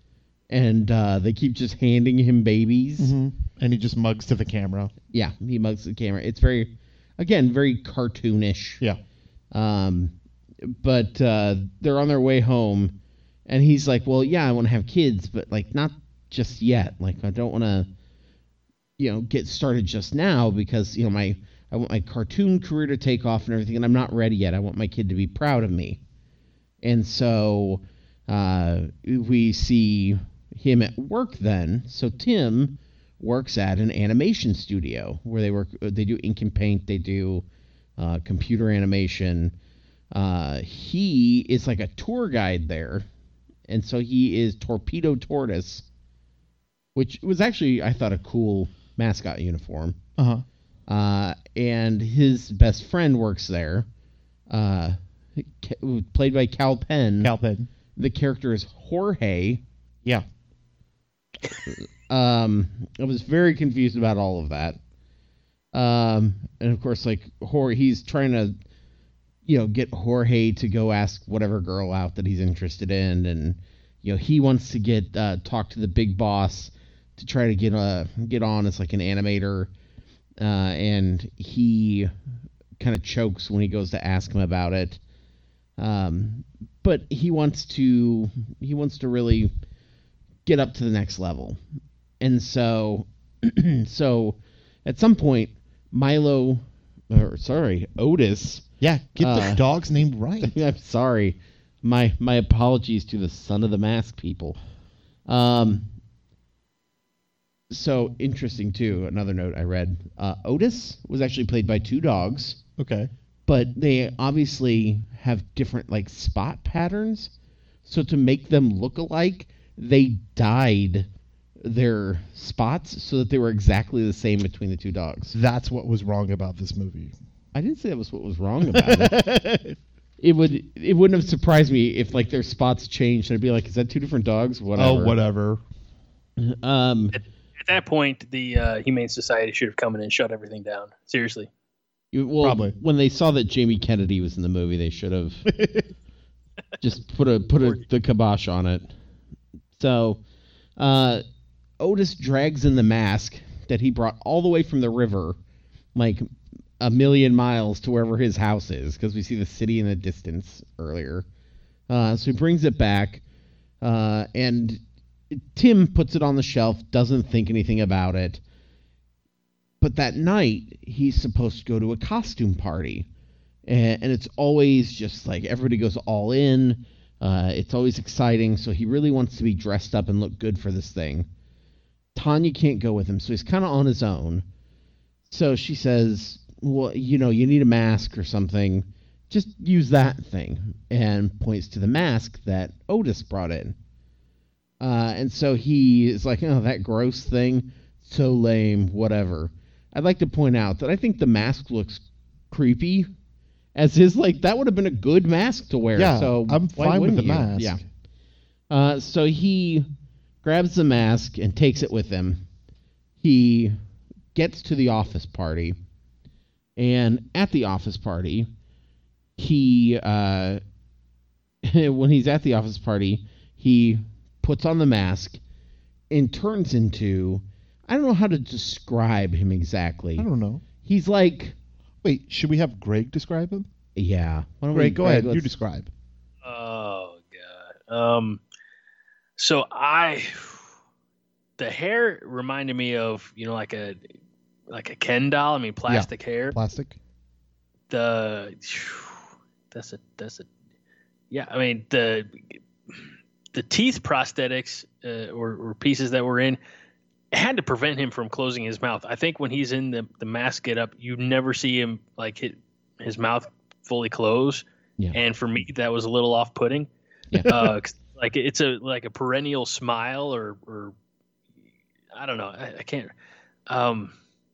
and uh, they keep just handing him babies. Mm-hmm. And he just mugs to the camera. Yeah, he mugs the camera. It's very, again, very cartoonish. Yeah. Um, but uh, they're on their way home, and he's like, "Well, yeah, I want to have kids, but like not just yet. Like I don't want to, you know, get started just now because you know my I want my cartoon career to take off and everything, and I'm not ready yet. I want my kid to be proud of me." And so uh, we see him at work then. So Tim works at an animation studio where they work. They do ink and paint. They do uh, computer animation. Uh, he is like a tour guide there, and so he is Torpedo Tortoise, which was actually I thought a cool mascot uniform. Uh-huh. Uh And his best friend works there, uh, played by Cal Penn. Cal Penn. The character is Jorge. Yeah. Um, I was very confused about all of that. Um, and of course, like Jorge, he's trying to, you know, get Jorge to go ask whatever girl out that he's interested in, and you know, he wants to get uh, talk to the big boss to try to get uh get on as like an animator, uh, and he kind of chokes when he goes to ask him about it. Um, but he wants to he wants to really get up to the next level. And so so at some point Milo or sorry, Otis Yeah, get the Uh, dog's name right. I'm sorry. My my apologies to the Son of the Mask people. Um so interesting too, another note I read. Uh, Otis was actually played by two dogs, Okay. but they obviously have different like spot patterns. So to make them look alike, they dyed their spots so that they were exactly the same between the two dogs. That's what was wrong about this movie. I didn't say that was what was wrong about it. It would it wouldn't have surprised me if like their spots changed and I'd be like, is that two different dogs? Whatever. Oh, whatever. Um At that point, the uh, Humane Society should have come in and shut everything down. Seriously. you- well, Probably. when they saw that Jamie Kennedy was in the movie, they should have just put a put a, the kibosh on it. So, uh, Otis drags in the mask that he brought all the way from the river, like a million miles to wherever his house is, because we see the city in the distance earlier. Uh, so he brings it back, uh, and Tim puts it on the shelf, doesn't think anything about it. But that night, he's supposed to go to a costume party. And, and it's always just like everybody goes all in. Uh, it's always exciting. So he really wants to be dressed up and look good for this thing. Tanya can't go with him, so he's kind of on his own. So she says, well, you know, you need a mask or something. Just use that thing. And points to the mask that Otis brought in. Uh, and so he is like, oh, that gross thing, so lame, whatever. I'd like to point out that I think the mask looks creepy, as is like that would have been a good mask to wear. Yeah, so I'm why fine with wouldn't the you? mask. Yeah. Uh, so he grabs the mask and takes it with him. He gets to the office party, and at the office party, he uh, when he's at the office party, he puts on the mask and turns into, I don't know how to describe him exactly. I don't know. He's like, Wait, should we have Greg describe him? yeah. Why don't we- Greg, go ahead. You let's- describe. Oh god. Um. So I, the hair reminded me of you know like a like a Ken doll. I mean plastic hair. Plastic. The that's a that's a yeah. I mean the the teeth prosthetics uh, or, or pieces that were in had to prevent him from closing his mouth. I think when he's in the the mask get up, you never see him like hit his mouth fully close. Yeah. And for me, that was a little off putting. Yeah. Uh, 'cause, like it's a like a perennial smile or or I don't know. I, I can't. Um,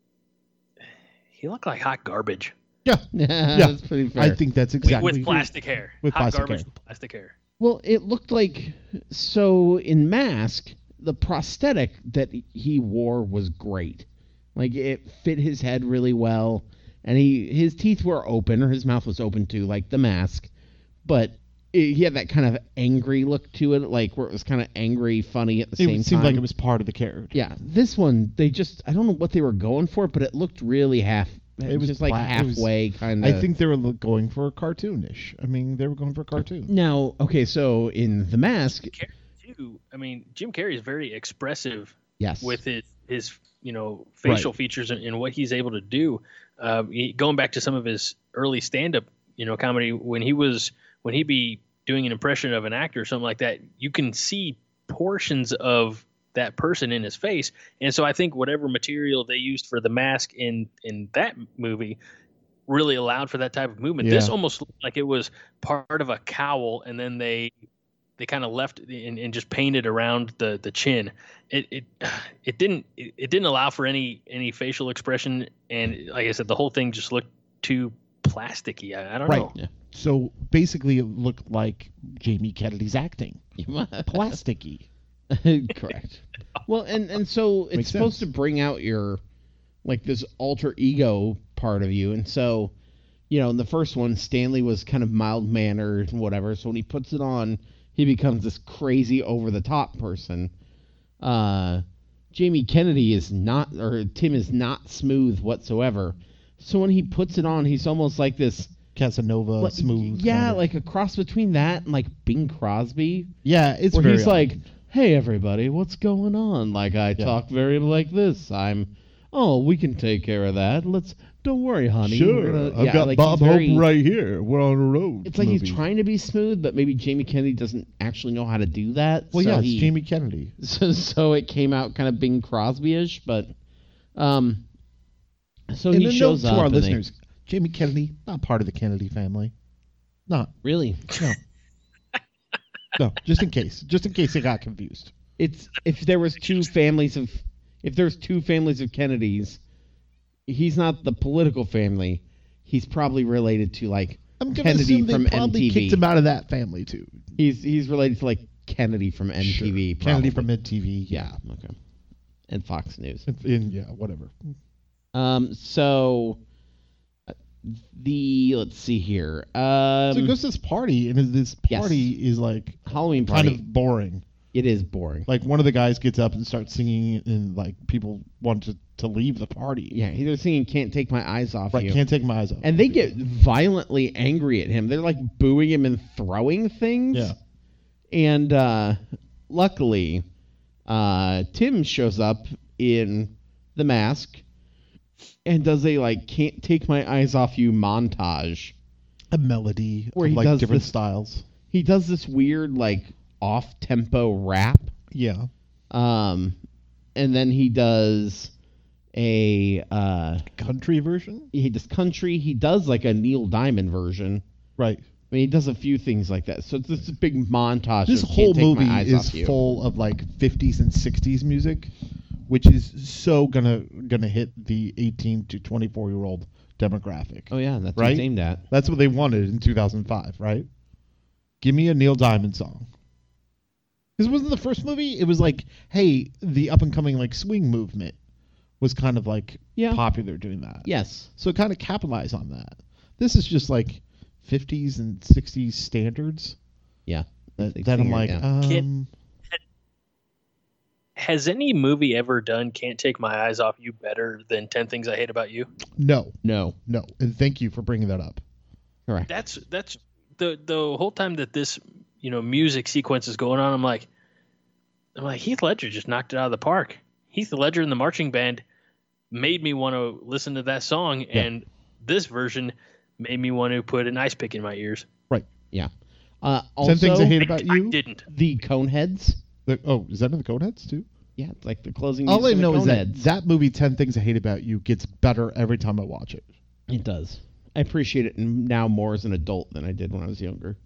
he looked like hot garbage Yeah. yeah, Yeah. that's pretty fair. I think that's with, exactly with plastic hair. With hot plastic garbage hair. with plastic hair. Well, it looked like, so in Mask, the prosthetic that he wore was great. Like, it fit his head really well, and he his teeth were open, or his mouth was open too, like the mask, but it, he had that kind of angry look to it, like where it was kind of angry, funny at the It same seemed time. like it was part of the character. Yeah, this one they just I don't know what they were going for, but it looked really half. It, It was was just like bla- it was- halfway kind of. I think they were lo- going for a cartoonish. I mean, they were going for a cartoon. Now, okay, so in The Mask, Carrey too. I mean, Jim Carrey is very expressive yes, with his his you know facial Right. features and, and what he's able to do. Um, he, going back to some of his early stand up you know comedy, when he was when he'd be doing an impression of an actor or something like that, you can see portions of that person in his face. And so I think whatever material they used for The Mask in in that movie really allowed for that type of movement. This Yeah. almost looked like it was part of a cowl, and then they they kind of left and, and just painted around the the chin. It it it didn't it, it didn't allow for any any facial expression, and like I said, the whole thing just looked too plasticky. I, I don't Right. know. Yeah. So basically, it looked like Jamie Kennedy's acting. Plasticky. correct. Well, and and so it's Makes supposed sense. to bring out your like this alter ego part of you, and so you know in the first one, Stanley was kind of mild mannered and whatever. So when he puts it on, he becomes this crazy over the top person. Uh, Jamie Kennedy is not, or Tim is not smooth whatsoever. So when he puts it on, he's almost like this. Casanova, like- smooth. yeah, kind of- like a cross between that and like Bing Crosby. yeah, it's where very he's odd. like, "Hey, everybody, what's going on? Like, I Yeah. talk very like this. I'm, oh, we can take care of that. Let's, don't worry, honey. sure, We're gonna-" I've yeah, got like Bob he's very- Hope right here. We're on the road. It's like he's movie. trying to be smooth, but maybe Jamie Kennedy doesn't actually know how to do that. Well, so yeah, it's he, Jamie Kennedy. So, so it came out kind of Bing Crosby-ish, but, um, so and he a shows note up. to our and they- listeners: Jamie Kennedy, not part of the Kennedy family. Not really, no, no. Just in case, just in case they got confused. it's if there was two families of, if there's two families of Kennedys, he's not the political family. He's probably related to like I'm gonna Kennedy assume they from probably M T V. kicked him out of that family too. He's he's related to like Kennedy from M T V. Sure. Kennedy probably. from M T V. yeah, okay, and Fox News. In, in- yeah, whatever. Um, so uh, the let's see here. Um, so he goes to this party, and this Yes. party is like Halloween kind party. of boring. It is boring. Like one of the guys gets up and starts singing, and like people want to, to leave the party. Yeah, they're singing "Can't Take My Eyes Off right. You," Can't take my eyes off. and they get violently angry at him. They're like booing him and throwing things. yeah. And uh, luckily, uh, Tim shows up in The Mask and does a like "Can't Take My Eyes Off You" montage. A melody Where of, he like does different this- styles. He does this weird like off-tempo rap, Yeah. um, and then he does a uh, Country version. he does country. He does like a Neil Diamond version. Right. I mean, he does a few things like that. So it's this big montage. This of whole Can't Take movie My Eyes is Off You. full of like fifties and sixties music, which is so gonna gonna hit the eighteen to twenty-four year old demographic. Oh yeah, that's what Right? it's aimed at. That's what they wanted in two thousand five, right? Give me a Neil Diamond song. Because it wasn't the first movie. It was like, hey, the up and coming like swing movement was kind of like Yeah. popular doing that. Yes. So it kind of capitalized on that. This is just like fifties and sixties standards. Yeah. That, Like that I'm singer, like, yeah. Kid- um, Has any movie ever done "Can't Take My Eyes Off You" better than ten Things I Hate About You? no, No. no. And thank you for bringing that up. Correct. That's that's the the whole time that this you know music sequence is going on. I'm like, I'm like Heath Ledger just knocked it out of the park. Heath Ledger and the marching band made me want to listen to that song, Yeah. and this version made me want to put an ice pick in my ears. Right. Yeah. Uh, also, Ten things I hate about I you. didn't. the Coneheads. The, oh, is that in the Coneheads too? Yeah, it's like the closing. All I music of know the is that Coneheads. that movie, Ten Things I Hate About You, gets better every time I watch it. It does. I appreciate it now more as an adult than I did when I was younger.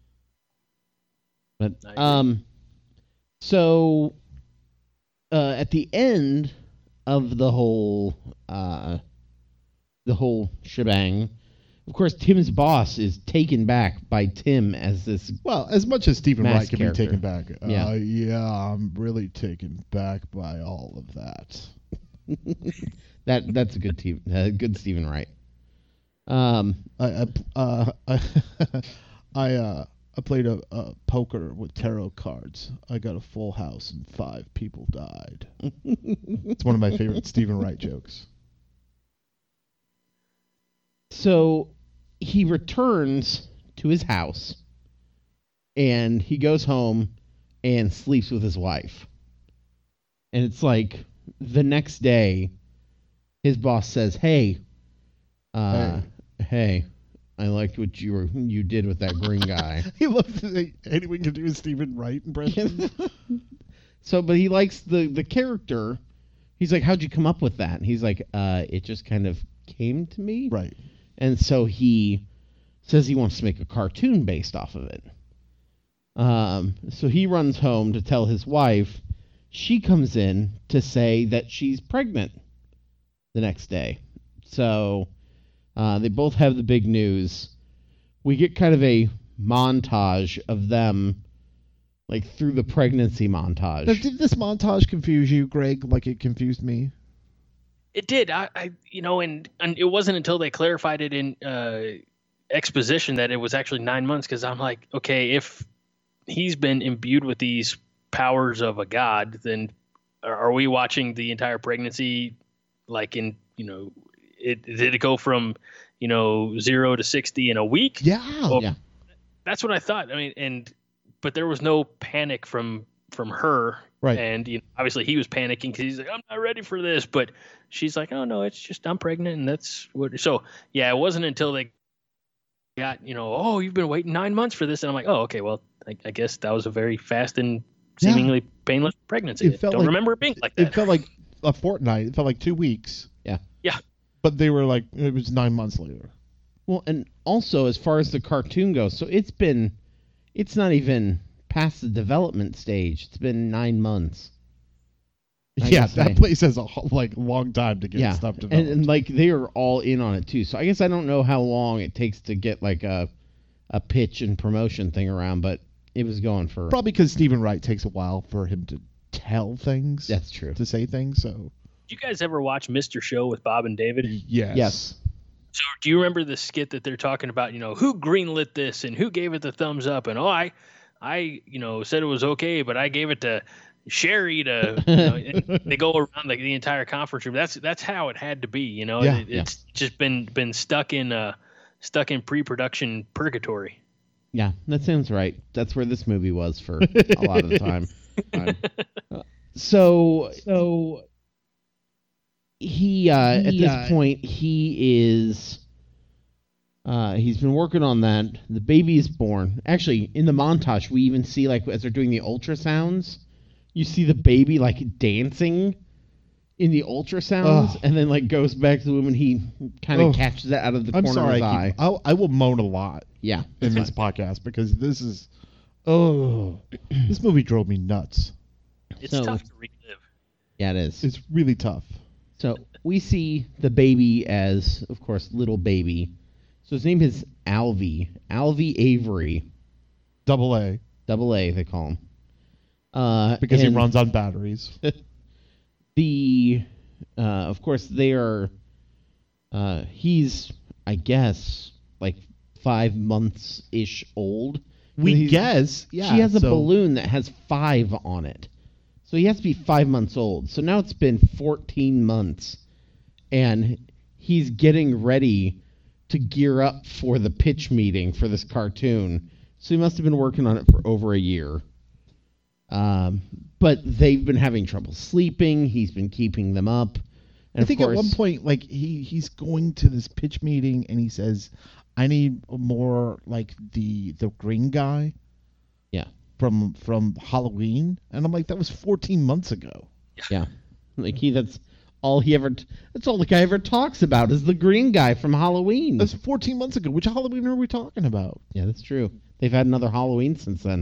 But I agree. um, so uh, at the end of the whole uh, the whole shebang, of course, Tim's boss is taken back by Tim as this. Well, as much as Stephen Mask Wright can character. be taken back, uh, Yeah. yeah, I'm really taken back by all of that. that that's a good team, uh, good Stephen Wright. Um, I, I, uh, I, I, uh, I played a, a poker with tarot cards. I got a full house and five people died. It's one of my favorite Stephen Wright jokes. So he returns to his house and he goes home and sleeps with his wife. And it's like the next day, his boss says, "Hey, uh, hey, hey I liked what you were you did with that green guy." He loves anyone can do a Stephen Wright impression. So, but he likes the the character. He's like, "How'd you come up with that?" And he's like, "Uh, it just kind of came to me." Right. And so he says he wants to make a cartoon based off of it. Um, so he runs home to tell his wife. She comes in to say that she's pregnant the next day. So uh, they both have the big news. We get kind of a montage of them, like through the pregnancy montage. Now, did this montage confuse you, Greg, like it confused me? It did. I, I you know, and, and it wasn't until they clarified it in uh, exposition that it was actually nine months. Because I'm like, okay, if he's been imbued with these powers of a god, then are we watching the entire pregnancy like in, you know, it did it go from, you know, zero to sixty in a week? Yeah. Well, Yeah. That's what I thought. I mean, and but there was no panic from from her. Right. And you know, obviously he was panicking because he's like, I'm not ready for this. But she's like, oh no, it's just I'm pregnant, and that's what. So yeah, it wasn't until they got, you know, oh, you've been waiting nine months for this, and I'm like, oh, okay, well, I, I guess that was a very fast and seemingly painless pregnancy. It felt Don't like- remember it being like that. It felt like a fortnight. It felt like two weeks. Yeah. Yeah. But they were like, it was nine months later. Well, and also as far as the cartoon goes, so it's been, it's not even past the development stage. It's been nine months. I yeah, guess that I- place has a whole, like long time to get yeah, stuff and, developed. and like they are all in on it too. So I guess I don't know how long it takes to get like a, a pitch and promotion thing around, but it was going for. Probably because Stephen Wright takes a while for him to tell things, That's true. to say things. So Did you guys ever watch Mister Show with Bob and David? yes, Yes. So do you remember the skit that they're talking about, you know, who greenlit this and who gave it the thumbs up? And, oh, I, I, you know, said it was okay, but I gave it to Sherry to, you know, and they go around the, the entire conference room. That's, that's how it had to be, you know, Yeah, it, it's just been, been stuck in, uh, stuck in pre-production purgatory. Yeah, that sounds right. That's where this movie was for a lot of the time. time. Uh, so, so he, uh, He, at this uh, point, he is, uh, he's been working on that. The baby is born. Actually, in the montage, we even see, like, as they're doing the ultrasounds, you see the baby, like, dancing in the ultrasounds, Ugh. and then, like, goes back to the woman. He kind of Ugh. catches that out of the I'm corner sorry. of his I, eye. keep, I'll, I will moan a lot Yeah. in that's this podcast because this is, oh, this movie drove me nuts. It's So- tough to relive. Yeah, it is. It's really tough. So we see the baby as, of course, little baby. So his name is Alvy. Alvy Avery. Double A Double A, they call him. Uh, because he and runs on batteries. The, uh, of course, they are, uh, he's, I guess, like five months-ish old. We He's- guess, yeah. She has a so- balloon that has five on it. So he has to be five months old. So now it's been fourteen months. And he's getting ready to gear up for the pitch meeting for this cartoon. So he must have been working on it for over a year. Um, but they've been having trouble sleeping. He's been keeping them up. And I think of at course, one point, like he he's going to this pitch meeting and he says, "I need more like the the green guy." Yeah. From from Halloween, and I'm like, that was fourteen months ago. Yeah, like he that's all he ever that's all the guy ever talks about is the green guy from Halloween. That's fourteen months ago. Which Halloween are we talking about? Yeah, that's true. They've had another Halloween since then.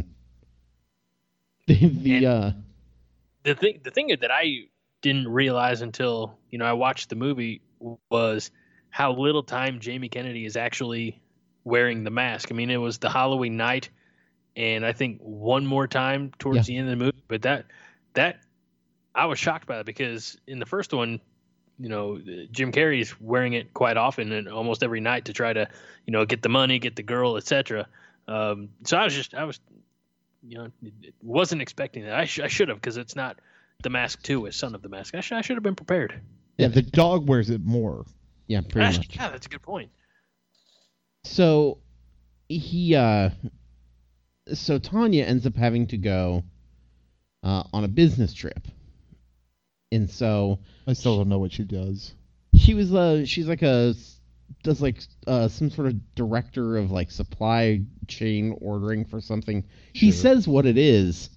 The, the And- uh the thing the thing that I didn't realize until, you know, I watched the movie was how little time Jamie Kennedy is actually wearing the mask. I mean, it was the Halloween night, and I think one more time towards Yeah. the end of the movie. But that that I was shocked by that because in the first one, you know, Jim Carrey's wearing it quite often and almost every night to try to, you know, get the money, get the girl, et cetera. Um, so I was just I was, you know, wasn't expecting that. I, sh- I should have because it's not The Mask two, it's Son of the Mask. I, sh- I should have been prepared. Yeah, the dog wears it more. Yeah, pretty Actually, much. yeah, that's a good point. So he, uh, so Tanya ends up having to go uh, on a business trip, and so I still don't know what she does. she was, uh, she's like a, does like uh, some sort of director of like supply chain ordering for something. He Sure. says what it is,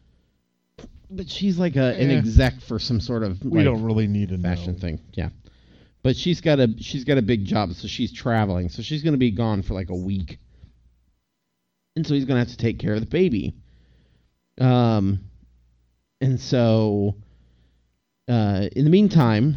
but she's like a an Eh. exec for some sort of We like, don't really need to fashion know. thing. Yeah. But she's got a she's got a big job, so she's traveling. So she's going to be gone for like a week. And so he's going to have to take care of the baby. Um and so uh in the meantime,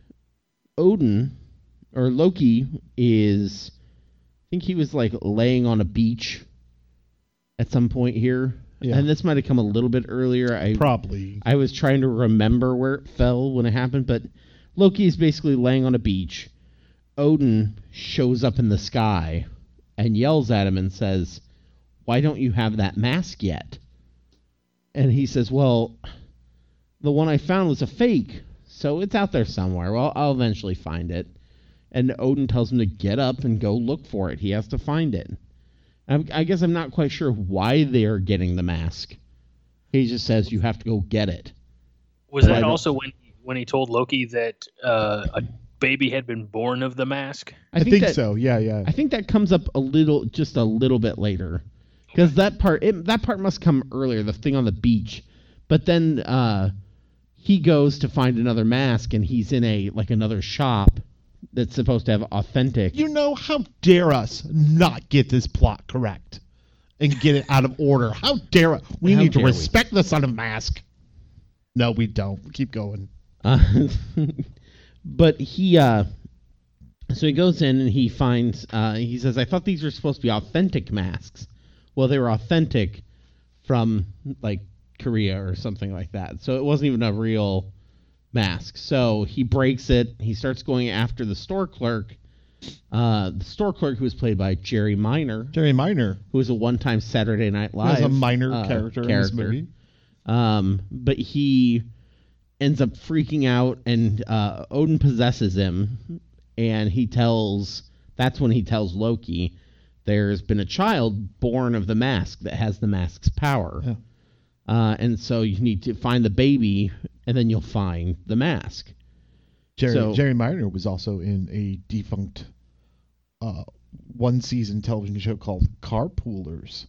Odin or Loki is I think he was like laying on a beach at some point here. Yeah. And this might have come a little bit earlier. I Probably. I was trying to remember where it fell when it happened, but Loki is basically laying on a beach. Odin shows up in the sky and yells at him and says, "Why don't you have that mask yet?" And he says, "Well, the one I found was a fake, so it's out there somewhere. Well, I'll eventually find it." And Odin tells him to get up and go look for it. He has to find it. I, I guess I'm not quite sure why they are getting the mask. He just says you have to go get it. Was Well, I that don't- also when when he told Loki that uh, a baby had been born of the mask? I, think, that, so. Yeah, yeah. I think that comes up a little, just a little bit later, because that part, it, that part must come earlier. The thing on the beach, but then uh, he goes to find another mask, and he's in a like another shop that's supposed to have authentic. You know, how dare us not get this plot correct and get it out of order? How dare us? We How need to dare we? respect the Son of Mask. No, we don't. Keep going. Uh, but he, uh, so he goes in and he finds, uh, he says, "I thought these were supposed to be authentic masks." Well, they were authentic from like Korea or something like that. So it wasn't even a real mask. So he breaks it. He starts going after the store clerk. Uh, the store clerk, who was played by Jerry Minor, Jerry Minor who was a one-time Saturday Night Live was a minor uh, character, in this movie. Um, but he ends up freaking out, and uh, Odin possesses him, and he tells. That's when he tells Loki, "There's been a child born of the mask that has the mask's power, Yeah. uh, and so you need to find the baby, and then you'll find the mask." Jerry So- Jerry Minor was also in a defunct uh, one season television show called Carpoolers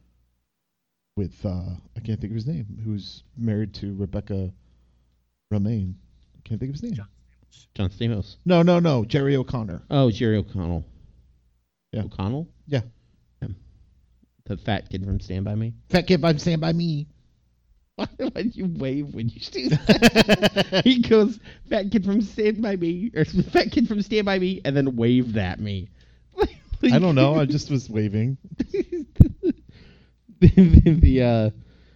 with uh, I can't think of his name, who's married to Rebecca Romaine. I can't think of his name. John Stamos. No, no, no. Jerry O'Connor. Oh, Jerry O'Connell. Yeah. O'Connell? Yeah. Him. The fat kid from Stand By Me. Fat kid by Stand By Me. Why did you wave when you do that? He goes, "Fat kid from Stand By Me," or "Fat kid from Stand By Me," and then waved at me. I don't know. I just was waving. the, the uh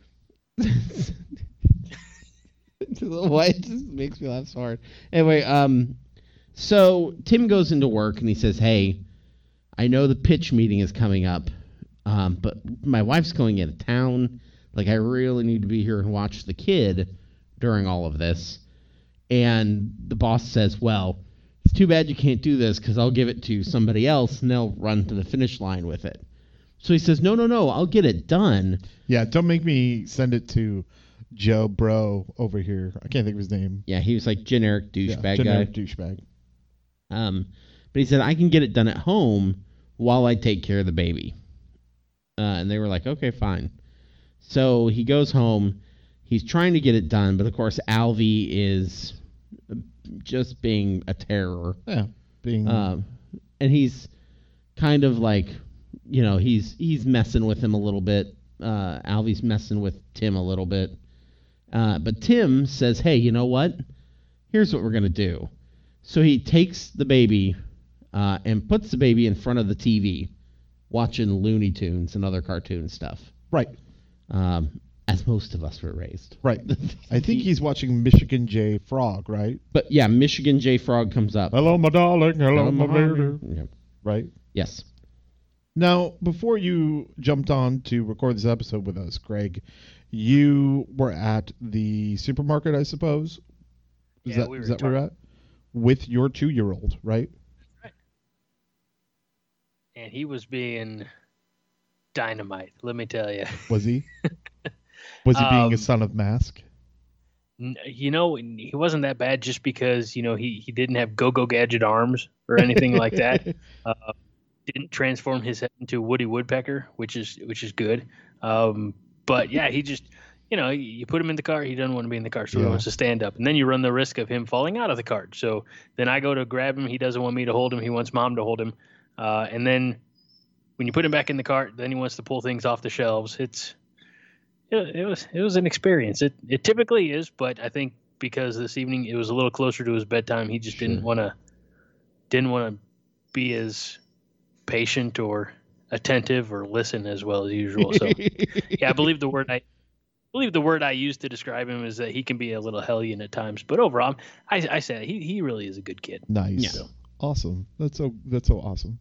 why it just makes me laugh so hard. Anyway, um so Tim goes into work and he says, "Hey, I know the pitch meeting is coming up, um, but my wife's going into town. Like, I really need to be here and watch the kid during all of this." And the boss says, "Well, it's too bad you can't do this because I'll give it to somebody else and they'll run to the finish line with it." So he says, no, no, no, I'll get it done. Yeah, don't make me send it to Joe Bro over here. I can't think of his name. Yeah, he was like generic Yeah, douchebag generic guy. douchebag. Um, but he said, "I can get it done at home while I take care of the baby." Uh, and they were like, "Okay, fine." So he goes home. He's trying to get it done, but of course, Alvy is just being a terror. Yeah, being Um, and he's kind of like, you know, he's he's messing with him a little bit. Uh, Alvy's messing with Tim a little bit. Uh, but Tim says, "Hey, you know what? Here's what we're going to do." So he takes the baby uh, and puts the baby in front of the T V, watching Looney Tunes and other cartoon stuff, right, um, as most of us were raised. right. I think he's watching Michigan J Frog, right? But yeah, Michigan J Frog comes up. Hello, my darling. Hello, my Hello, baby. Yeah. Right. Yes. Now, before you jumped on to record this episode with us, Greg, you were at the supermarket, I suppose. Is Yeah, that, we were is that where you're at? With your two-year-old, right? Right. And he was being dynamite, let me tell you. Was he? Was he being Um, a son of Mask? N- You know, he wasn't that bad just because, you know, he, he didn't have go-go gadget arms or anything like that. Uh, didn't transform his head into Woody Woodpecker, which is which is good. Um, but yeah, he just, you know, you put him in the car, he doesn't want to be in the car, so Yeah. he wants to stand up, and then you run the risk of him falling out of the cart. So then I go to grab him, he doesn't want me to hold him, he wants mom to hold him, uh, and then when you put him back in the cart, then he wants to pull things off the shelves. It's it, it was it was an experience. It it typically is, but I think because this evening it was a little closer to his bedtime, he just didn't Sure. want to didn't want to be as patient or attentive or listen as well as usual. So yeah, I believe the word I believe the word I used to describe him is that he can be a little hellion at times, but overall, I I said he he really is a good kid. Nice. Yeah. Awesome. That's so that's so awesome.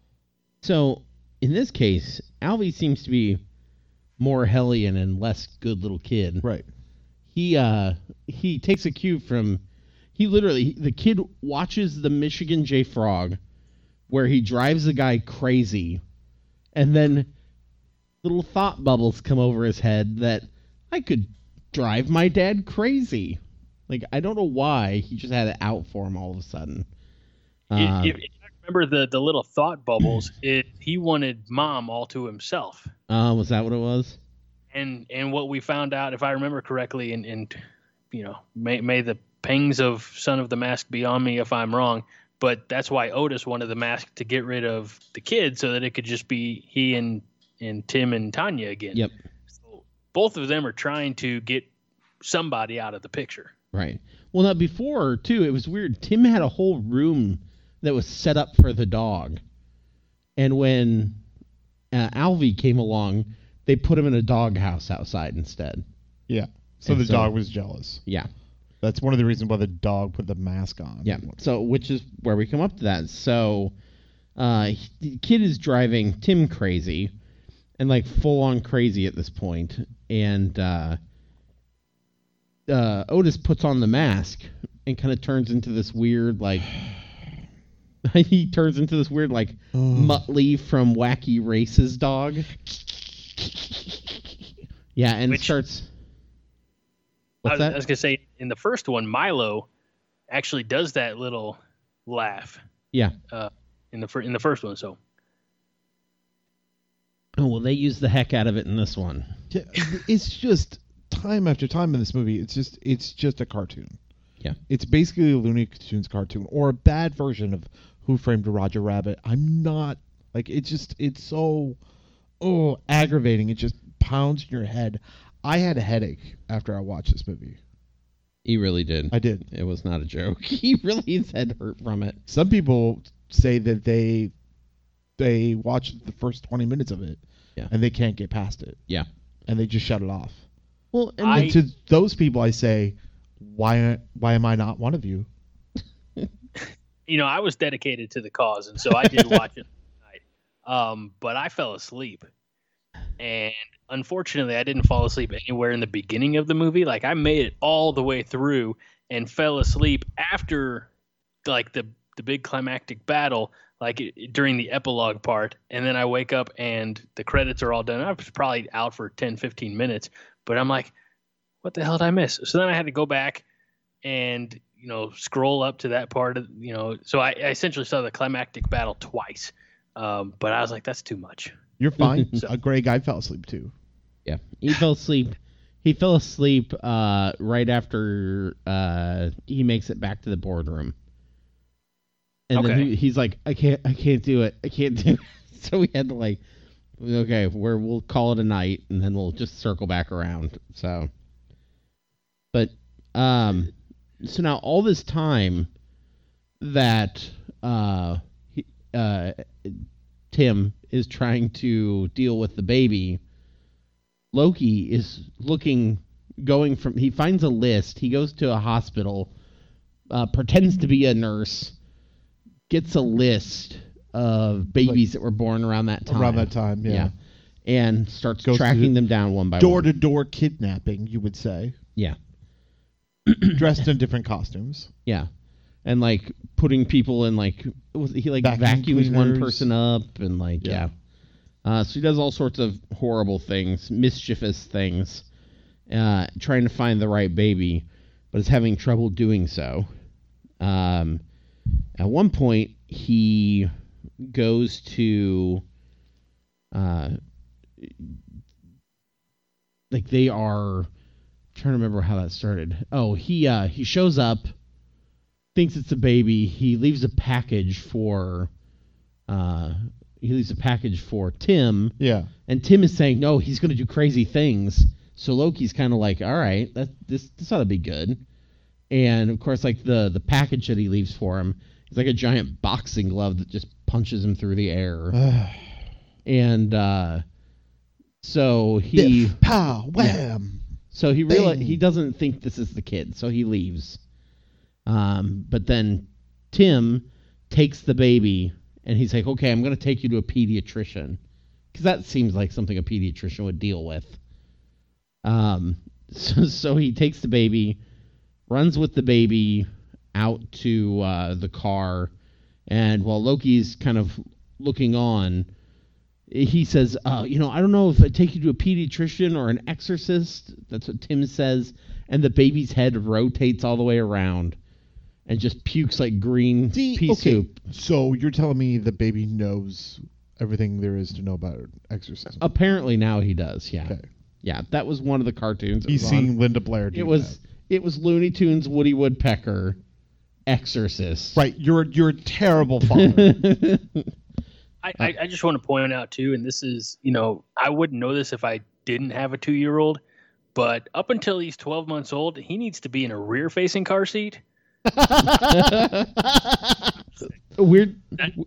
So, in this case, Alvy seems to be more hellion and less good little kid. Right. He uh he takes a cue from he literally the kid watches the Michigan J Frog where he drives the guy crazy, and then little thought bubbles come over his head that I could drive my dad crazy. Like, I don't know why he just had it out for him all of a sudden. Um, if, if I remember the the little thought bubbles, it he wanted mom all to himself. uh, was that what it was? And and what we found out, if I remember correctly, and, and you know, may may the pangs of Son of the Mask be on me if I'm wrong, but that's why Otis wanted the mask to get rid of the kid so that it could just be he and and Tim and Tanya again. Yep. So both of them are trying to get somebody out of the picture. Right. Well, now before too, it was weird. Tim had a whole room that was set up for the dog, and when uh, Alvy came along, they put him in a dog house outside instead. Yeah. So And the so- dog was jealous. Yeah. That's one of the reasons why the dog put the mask on. Yeah. So, which is where we come up to that. So, uh, he- the kid is driving Tim crazy, and like full on crazy at this point, and uh, uh, Otis puts on the mask and kind of turns into this weird like. He turns into this weird like Muttley from Wacky Races dog. Yeah, and Which- starts. I What's was, I that? was gonna say in the first one, Milo actually does that little laugh Yeah. in the fir- in the first one. So Oh well, they use the heck out of it in this one. Yeah, it's just time after time in this movie. It's just it's just a cartoon. Yeah. It's basically a Looney Tunes cartoon or a bad version of Who Framed Roger Rabbit. I'm not like it's just it's so oh aggravating. It just pounds in your head. I had a headache after I watched this movie. He really did. I did. It was not a joke. He really his head hurt from it. Some people say that they they watched the first twenty minutes of it Yeah. and they can't get past it. Yeah. And they just shut it off. Well, and I- And to those people I say, why why am I not one of you? you know, I was dedicated to the cause, and so I did watch it tonight. Um, but I fell asleep, and unfortunately, I didn't fall asleep anywhere in the beginning of the movie. Like I made it all the way through and fell asleep after, like the the big climactic battle, like it, during the epilogue part, and then I wake up and the credits are all done. I was probably out for ten, fifteen minutes, but I'm like, what the hell did I miss? So then I had to go back and, you know, scroll up to that part of, you know, so I, I essentially saw the climactic battle twice. Um, but I was like, that's too much. You're fine. uh, Greg, I fell asleep too. yeah, he fell asleep. He fell asleep uh, right after uh, he makes it back to the boardroom, and then Okay. he, he's like, "I can't, I can't do it. I can't do it." So we had to like, okay, where we'll call it a night, and then we'll just circle back around. So, but um, so now all this time that uh, he, uh, Tim is trying to deal with the baby, Loki is looking, going from, he finds a list, he goes to a hospital, uh, pretends to be a nurse, gets a list of babies that were born around that time. Around that time, yeah. And starts Goes tracking to them down one by Door one. to door kidnapping, you would say. Yeah. Dressed in different costumes. Yeah. And like putting people in like was he like Vacuum vacuums one cleaners. person up and like yeah. Yeah. Uh, so he does all sorts of horrible things, mischievous things, uh, trying to find the right baby, but is having trouble doing so. Um, at one point, he goes to, uh, like they are. I'm trying to remember how that started. Oh, he uh, he shows up, thinks it's a baby. He leaves a package for. Uh, he leaves a package for Tim. Yeah. And Tim is saying, no, he's going to do crazy things. So Loki's kind of like, all right, that this this ought to be good. And of course, like the the package that he leaves for him is like a giant boxing glove that just punches him through the air. and uh, so he, Biff, pow, wham. so he reali- Bang. he doesn't think this is the kid, so he leaves. Um, but then Tim takes the baby. And he's like, okay, I'm going to take you to a pediatrician. Because that seems like something a pediatrician would deal with. Um, so, so he takes the baby, runs with the baby out to uh, the car. And while Loki's kind of looking on, he says, uh, you know, I don't know if I take you to a pediatrician or an exorcist. That's what Tim says. And the baby's head rotates all the way around. And just pukes like green See, pea okay, soup. So you're telling me the baby knows everything there is to know about exorcism? Apparently now he does. Yeah, Okay. yeah. That was one of the cartoons. that He's was on. seen Linda Blair do It was that. it was Looney Tunes, Woody Woodpecker, Exorcist. Right. You're you're a terrible father. I, I, I just want to point out too, and this is, you know, I wouldn't know this if I didn't have a two-year-old, but up until he's twelve months old, he needs to be in a rear-facing car seat. Weird.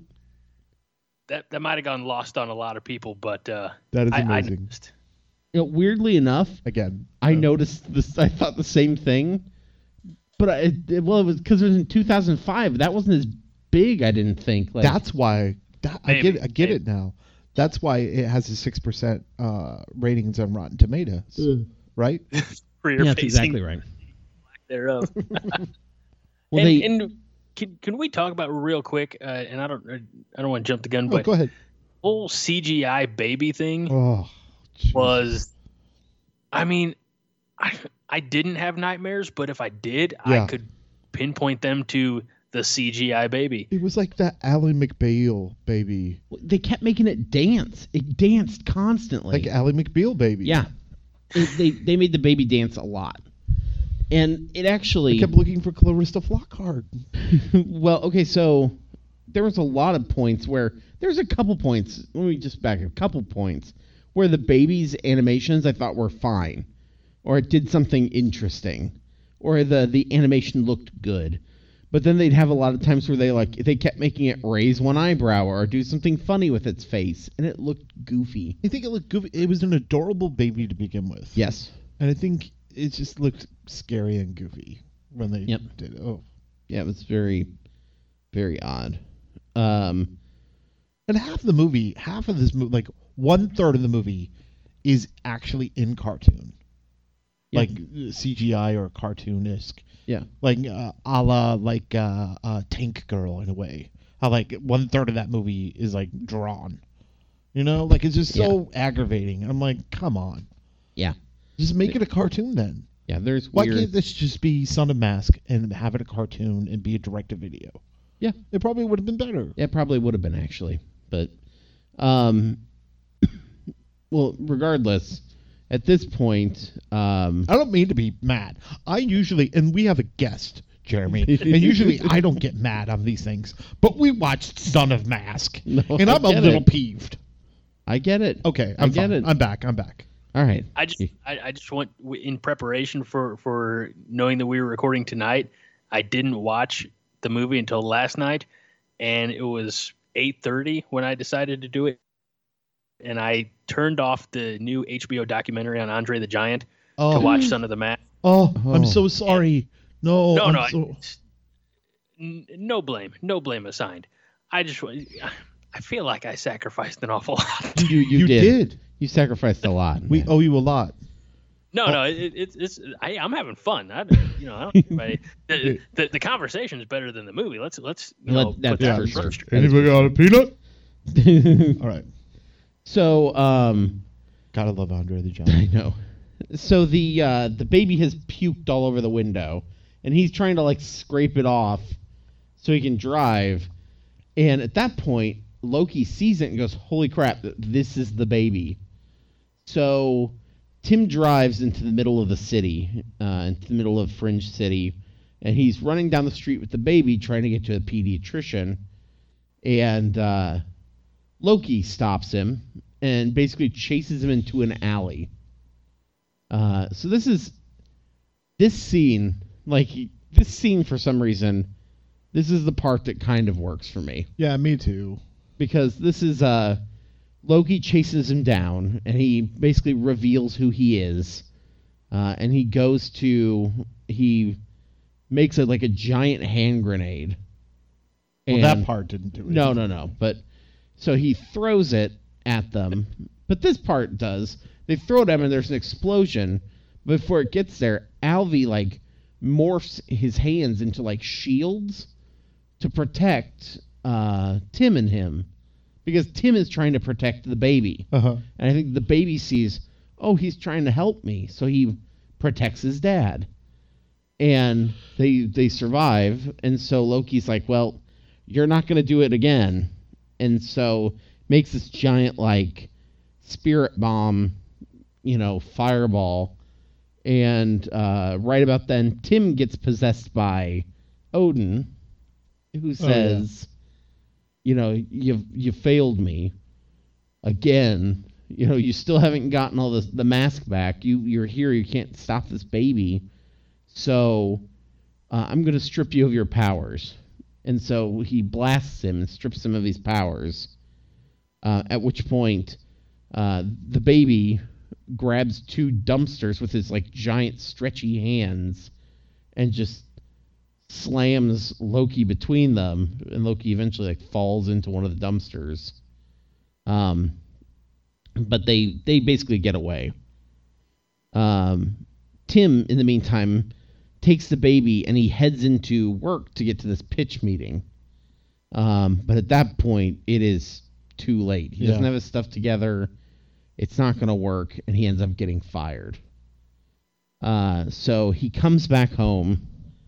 That that might have gone lost on a lot of people, but uh, That is I, I amazing. noticed. You know, weirdly enough, Again. I uh, noticed this. I thought the same thing, but I, it, well, it was because it was in two thousand five. That wasn't as big. I didn't think. Like, That's why. That, I Maybe, get. I get maybe. it now. That's why it has a six percent uh, ratings on Rotten Tomatoes. Right. Rear yeah, that's facing exactly right. thereof. Well, and, they and can can we talk about real quick? Uh, and I don't I don't want to jump the gun, Oh, but go ahead. whole C G I baby thing Oh. jeez. was, I mean, I I didn't have nightmares, but if I did, Yeah. I could pinpoint them to the C G I baby. It was like that Ally McBeal baby, they kept making it dance. It danced constantly. like Ally McBeal baby. Yeah, It- they they made the baby dance a lot, and it actually I kept looking for Clarissa Flockhart. well, okay, so there was a lot of points where there's a couple points. Let me just back a couple points where the baby's animations I thought were fine, or it did something interesting, or the the animation looked good. But then they'd have a lot of times where they like they kept making it raise one eyebrow or do something funny with its face, and it looked goofy. I think it looked goofy. It was an adorable baby to begin with. Yes. And I think it just looked scary and goofy when they Yep. did it. Oh. Yeah, it was very, very odd. Um, And half the movie, half of this movie, like one third of the movie is actually in cartoon. Yeah. Like uh, C G I or cartoon-esque. yeah. Like uh, a la like uh, uh, Tank Girl in a way. How like one third of that movie is like drawn. You know, like it's just so aggravating. I'm like, come on, Yeah. just make it a cartoon then. Yeah, there's Why weird... can't this just be Son of Mask and have it a cartoon and be a direct-to-video? Yeah. It probably would have been better. Yeah, it probably would have been actually, but um, well, regardless, at this point, um, I don't mean to be mad. I usually, and we have a guest, Jeremy, and usually I don't get mad on these things, but we watched Son of Mask, No, and I I'm a get little it. peeved. I get it. Okay, I I'm get fine. it. I'm back. I'm back. All right. I just I, I just want w- in preparation for for knowing that we were recording tonight, I didn't watch the movie until last night, and it was eight thirty when I decided to do it, and I turned off the new H B O documentary on Andre the Giant Oh, to watch Son of the Mask. oh, Oh. I'm so sorry. No, no, I'm no, so- it's- n- no blame, no blame assigned. I just wa- I feel like I sacrificed an awful lot. You you, You did. did. You sacrificed a lot. We man. owe you a lot. No, Oh. no, it, it, it's I, I'm having fun. I, you know, I don't. Anybody, the, the the conversation is better than the movie. Let's let's you Let- know that's put that for in sure. first. Anybody got a peanut? All right. So um, Gotta love Andre the I Giant. know. So the uh, the baby has puked all over the window, and he's trying to like scrape it off so he can drive. And at that point, Loki sees it and goes, "Holy crap! This is the baby." So Tim drives into the middle of the city, uh, into the middle of Fringe City, and he's running down the street with the baby, trying to get to a pediatrician. And uh, Loki stops him and basically chases him into an alley. Uh, so this is this scene, like this scene for some reason, this is the part that kind of works for me Yeah, me too. because this is uh, Loki chases him down and he basically reveals who he is, uh, and he goes to he makes it like a giant hand grenade. Well, And- that part didn't do it. no, no, no. But so he throws it at them. But this part does. They throw it at him and there's an explosion. Before it gets there, Alvy like morphs his hands into like shields to protect uh, Tim and him. Because Tim is trying to protect the baby. Uh-huh. And I think the baby sees, oh, he's trying to help me. So he protects his dad. And they they survive. And so Loki's like, well, you're not going to do it again. And so makes this giant, like, spirit bomb, you know, fireball. And uh, right about then, Tim gets possessed by Odin, who says, you know, you you failed me again. You know, you still haven't gotten all this, the mask back. You, you're here. You can't stop this baby. So uh, I'm going to strip you of your powers. And so he blasts him and strips him of his powers. Uh, at which point, uh, the baby grabs two dumpsters with his like giant stretchy hands and just slams Loki between them. And Loki eventually like falls into one of the dumpsters. Um, but they they basically get away. Um, Tim, in the meantime, takes the baby and he heads into work to get to this pitch meeting. Um, but at that point, it is too late. He Yeah. doesn't have his stuff together. It's not going to work, and he ends up getting fired. Uh, so he comes back home,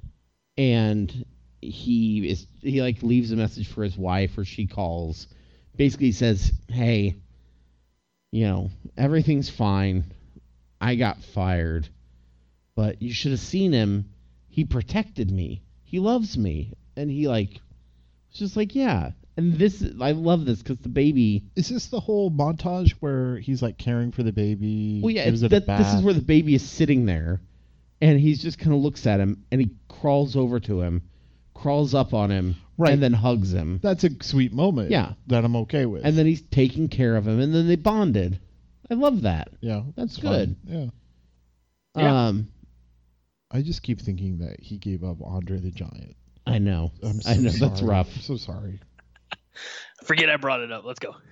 and he is he like leaves a message for his wife, or she calls. Basically says, "Hey, you know, everything's fine. I got fired. But you should have seen him. He protected me. He loves me." And he like was just like, yeah. And this, I love this because the baby. Is this the whole montage where he's like caring for the baby? Well, yeah, gives it's, it a that, this is bath? where the baby is sitting there, and he's just kind of looks at him, and he crawls over to him, crawls up on him, Right. and then hugs him. That's a sweet moment. Yeah. That I'm okay with. And then he's taking care of him, and then they bonded. I love that. yeah, That's fun. good. Yeah. Yeah. Um, I just keep thinking that he gave up Andre the Giant. I know. I'm so I know sorry. that's rough. I'm so sorry. Forget I brought it up. Let's go.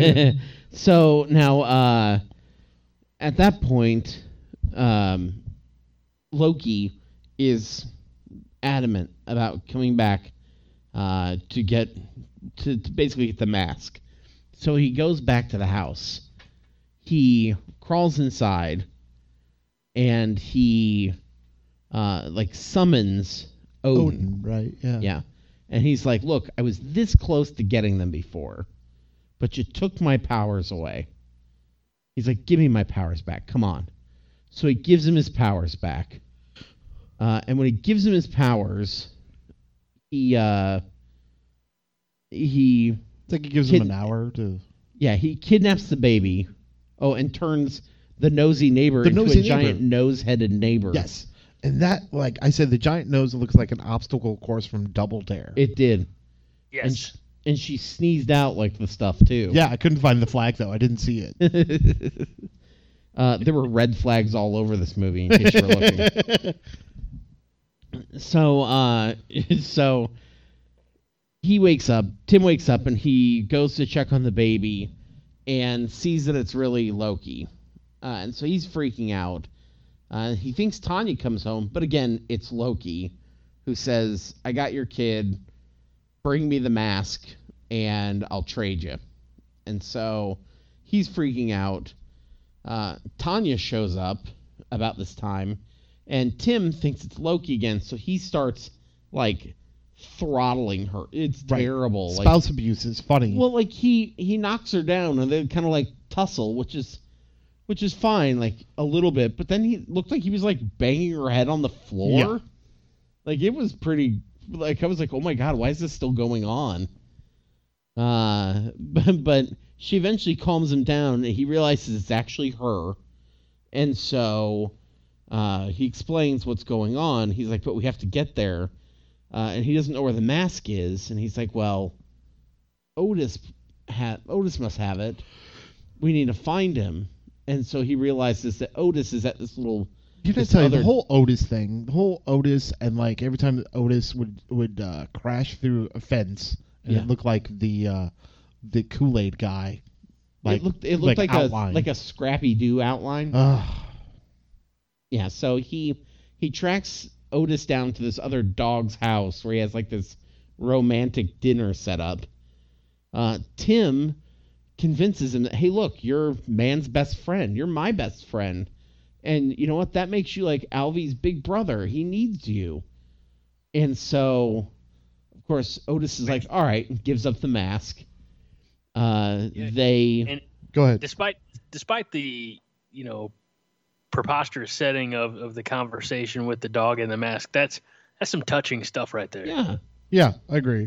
So now, uh, at that point, um, Loki is adamant about coming back uh, to get to, to basically get the mask. So he goes back to the house. He crawls inside, and he uh, like summons Odin. Odin, right? Yeah. Yeah. And he's like, look, I was this close to getting them before, but you took my powers away. He's like, give me my powers back. Come on. So he gives him his powers back. Uh, and when he gives him his powers, he, uh, he, It's like he gives Kid- him an hour to. yeah, he kidnaps the baby. Oh, and turns the nosy neighbor The into nosy a giant neighbor. nose-headed neighbor. Yes. And that, like I said, the giant nose looks like an obstacle course from Double Dare. It did. Yes. And, sh- and she sneezed out like the stuff, too. yeah, I couldn't find the flag though. I didn't see it. uh, there were red flags all over this movie, in case you were looking. So, uh, so he wakes up. Tim wakes up and he goes to check on the baby, and sees that it's really Loki, uh, and so he's freaking out. Uh, he thinks Tanya comes home, but again, it's Loki, who says, "I got your kid. Bring me the mask, and I'll trade you." And so he's freaking out. Uh, Tanya shows up about this time, and Tim thinks it's Loki again, so he starts like throttling her. It's Right. terrible. Like, Spouse abuse is funny. well, like he he knocks her down, and they kind of like tussle, which is which is fine, like a little bit. But then he looked like he was like banging her head on the floor. Yeah. Like it was pretty. Like I was like, oh my god, why is this still going on? Uh, but, but she eventually calms him down, and he realizes it's actually her, and so uh, he explains what's going on. He's like, but we have to get there, uh, and he doesn't know where the mask is, and he's like, well, Otis ha- Otis must have it. We need to find him, and so he realizes that Otis is at this little. You know, this tell you, other- the whole Otis thing, the whole Otis, and like every time that Otis would would uh, crash through a fence, and Yeah. it looked like the uh, the Kool Aid guy. Like, it looked it looked like, outline. a like a Scrappy Doo outline. Ugh. Yeah, so he he tracks Otis down to this other dog's house where he has like this romantic dinner set up. Uh, Tim convinces him that, hey, look, you're man's best friend. You're my best friend. And you know what? That makes you like Alvy's big brother. He needs you. And so, of course, Otis is like, all right, and gives up the mask. Uh, Yeah, they... And Go ahead. despite despite the you know preposterous setting of, of the conversation with the dog and the mask, that's that's some touching stuff right there. Yeah. Yeah, I agree.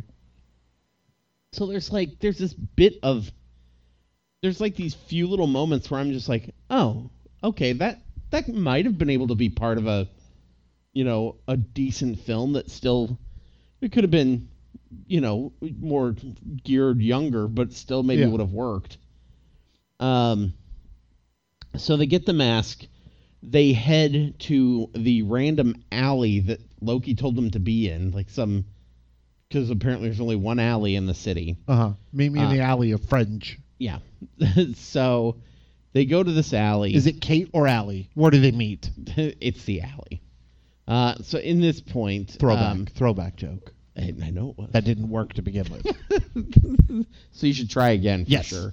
So there's like there's this bit of there's like these few little moments where I'm just like, oh, okay, that that might have been able to be part of a you know a decent film that still it could have been you know more geared younger, but still maybe Yeah. would have worked. Um, so they get the mask. They head to the random alley that Loki told them to be in, like some because apparently there's only one alley in the city. Uh huh. Meet me in Uh, the alley of French. Yeah. So they go to this alley. Is it Kate or Allie? Where do they meet? It's the alley. Uh, so in this point, Throwback. um, Throwback joke. I, I know it was. That didn't work to begin with. So you should try again for Yes. sure.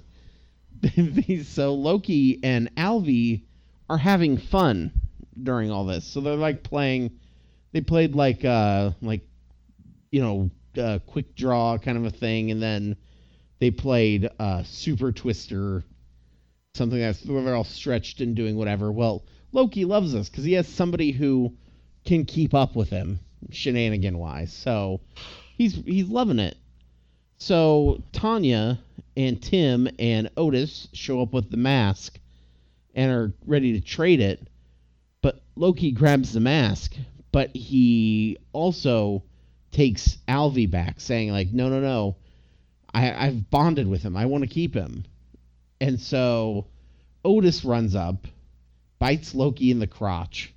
So Loki and Alvy are having fun during all this. So they're like playing. They played like uh like you know uh, quick draw kind of a thing, and then they played uh, Super Twister, something that's where they're all stretched and doing whatever. Well, Loki loves this because he has somebody who can keep up with him shenanigan wise. So he's he's loving it. So Tanya and Tim and Otis show up with the mask and are ready to trade it. But Loki grabs the mask, but he also takes Alvy back, saying like, no, no, no, I, I've bonded with him. I want to keep him. And so Otis runs up, bites Loki in the crotch.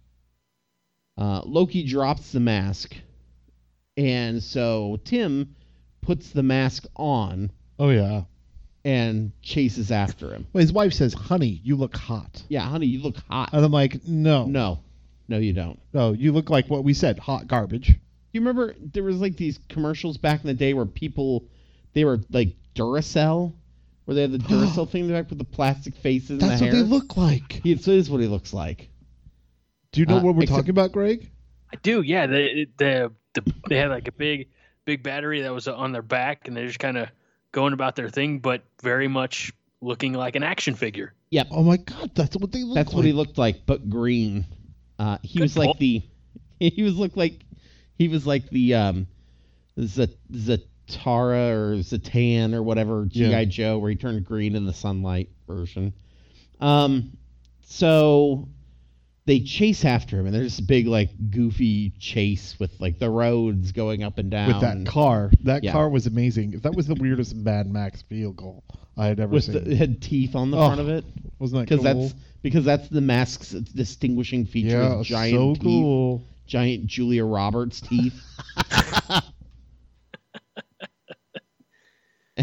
Uh, Loki drops the mask, and so Tim puts the mask on Oh yeah. and chases after him. Well, his wife says, "Honey, you look hot," Yeah, honey, you look hot. and I'm like, "No, No, no, you don't. no, you look like what we said, hot garbage." You remember there was like these commercials back in the day where people, they were like Duracell, where they had the Duracell thing in the back with the plastic faces and the That's hair. what they look like. He, so this is what he looks like. Do you know Uh, what we're except- talking about, Greg? I do. Yeah, the, the the they had like a big big battery that was on their back, and they're just kind of going about their thing, but very much looking like an action figure. Yep, Oh my God, that's what they look that's like. what he looked like, but green. Uh, he Good was like pull. the, he was looked like, he was like the um, Z- Zatara or Zatan or whatever G I Yeah. Joe, where he turned green in the sunlight version. Um, so they chase after him, and there's this big like goofy chase with like the roads going up and down With that car. That Yeah. car was amazing. That was the weirdest Mad Max vehicle I had ever with seen. the, it had teeth on the Oh, front of it. Wasn't that Because cool? that's because that's the mask's distinguishing feature. yeah, is giant so teeth, cool. giant Julia Roberts teeth.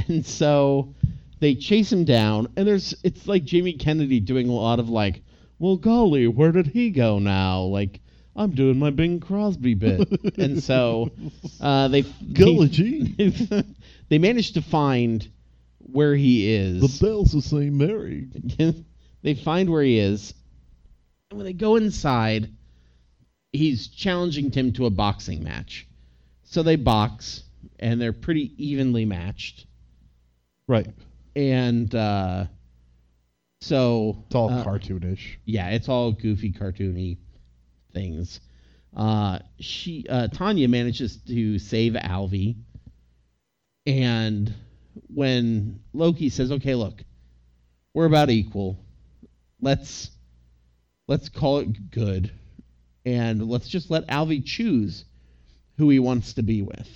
And so they chase him down, and there's it's like Jamie Kennedy doing a lot of like, well, golly, where did he go now? Like, I'm doing my Bing Crosby bit. And so uh, they Golly gee. they, they managed to find where he is. The bells of Saint Mary. They find where he is. And when they go inside, he's challenging Tim to a boxing match. So they box, and they're pretty evenly matched. Right. And uh, so... It's all uh, cartoonish. Yeah, it's all goofy, cartoony things. Uh, she uh, Tanya manages to save Alvy. And when Loki says, okay, look, we're about equal. Let's let's call it good. And let's just let Alvy choose who he wants to be with.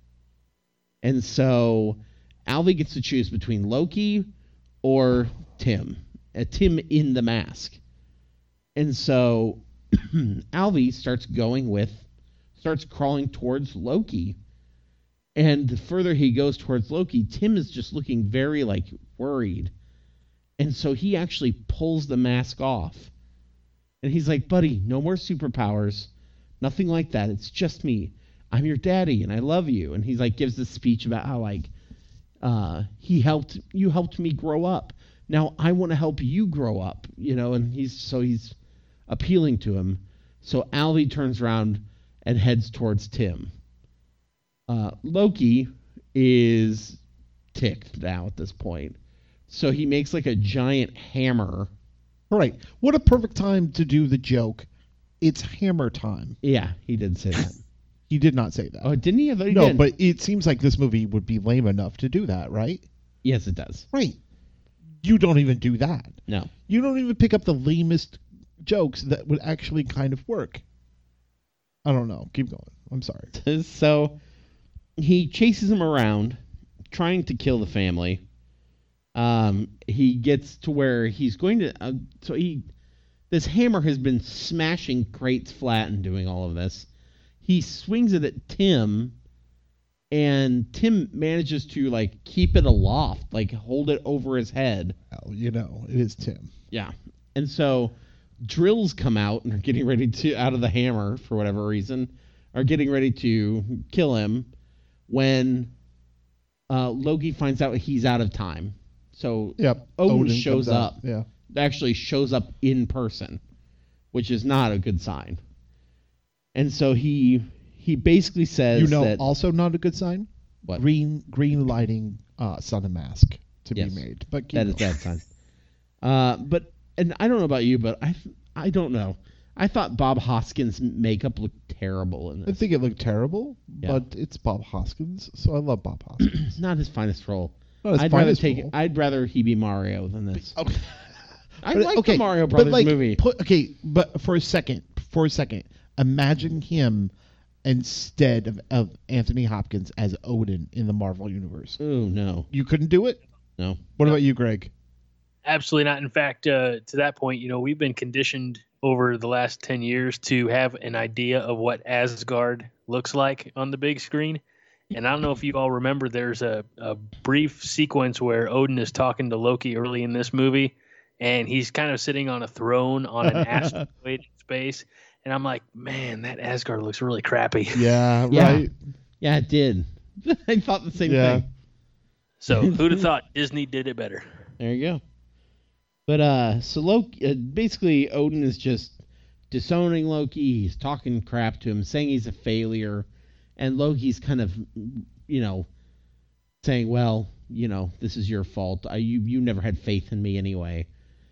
And so Alvy gets to choose between Loki or Tim. Uh, Tim in the mask. And so Alvy starts going with, starts crawling towards Loki. And the further he goes towards Loki, Tim is just looking very, like, worried. And so he actually pulls the mask off. And he's like, buddy, no more superpowers. Nothing like that. It's just me. I'm your daddy, and I love you. And he's like, gives this speech about how, like, uh, he helped, you helped me grow up. Now I want to help you grow up, you know, and he's, so he's appealing to him. So Alvy turns around and heads towards Tim. Uh, Loki is ticked now at this point. So he makes like a giant hammer. Right. What a perfect time to do the joke. It's hammer time. Yeah, he did say that. He did not say that. Oh, didn't he? I thought he no, did. but it seems like this movie would be lame enough to do that, right? Yes, it does. Right. You don't even do that. No. You don't even pick up the lamest jokes that would actually kind of work. I don't know. Keep going. I'm sorry. So he chases him around, trying to kill the family. Um, he gets to where he's going to. Uh, so he, this hammer has been smashing crates flat and doing all of this. He swings it at Tim, and Tim manages to like keep it aloft, like hold it over his head. Well, you know, it is Tim. Yeah, and so drills come out and are getting ready to out of the hammer for whatever reason, are getting ready to kill him when uh, Loki finds out he's out of time. So Yep. Odin, Odin shows comes out. up. Yeah. Actually shows up in person, which is not a good sign. And so he he basically says You know, that also not a good sign. What? Green green lighting uh, Sun and Mask to Yes. be made. But keep that is going. bad sign. Uh, but and I don't know about you, but I I don't know. I thought Bob Hoskins' makeup looked terrible in I this. think it looked terrible, Yeah. but it's Bob Hoskins, so I love Bob Hoskins. It's not his finest role. Not his I'd rather finest take. role. I'd rather he be Mario than this. Okay. I But, like okay, the Mario but, Brothers like, movie. Put, okay, but for a second, for a second, imagine him instead of, of Anthony Hopkins as Odin in the Marvel universe. Oh no, You couldn't do it? no. What about you, Greg? Absolutely not. In fact, uh, to that point, you know, we've been conditioned over the last ten years to have an idea of what Asgard looks like on the big screen. And I don't know if you all remember, there's a, a brief sequence where Odin is talking to Loki early in this movie, and he's kind of sitting on a throne on an asteroid in space. And I'm like, man, that Asgard looks really crappy. Yeah, Yeah. right. Yeah, it did. I thought the same Yeah. thing. So who'd have thought Disney did it better? There you go. But uh, so Loki, uh, basically, Odin is just disowning Loki. He's talking crap to him, saying he's a failure, and Loki's kind of, you know, saying, "Well, you know, this is your fault. I, you you never had faith in me anyway."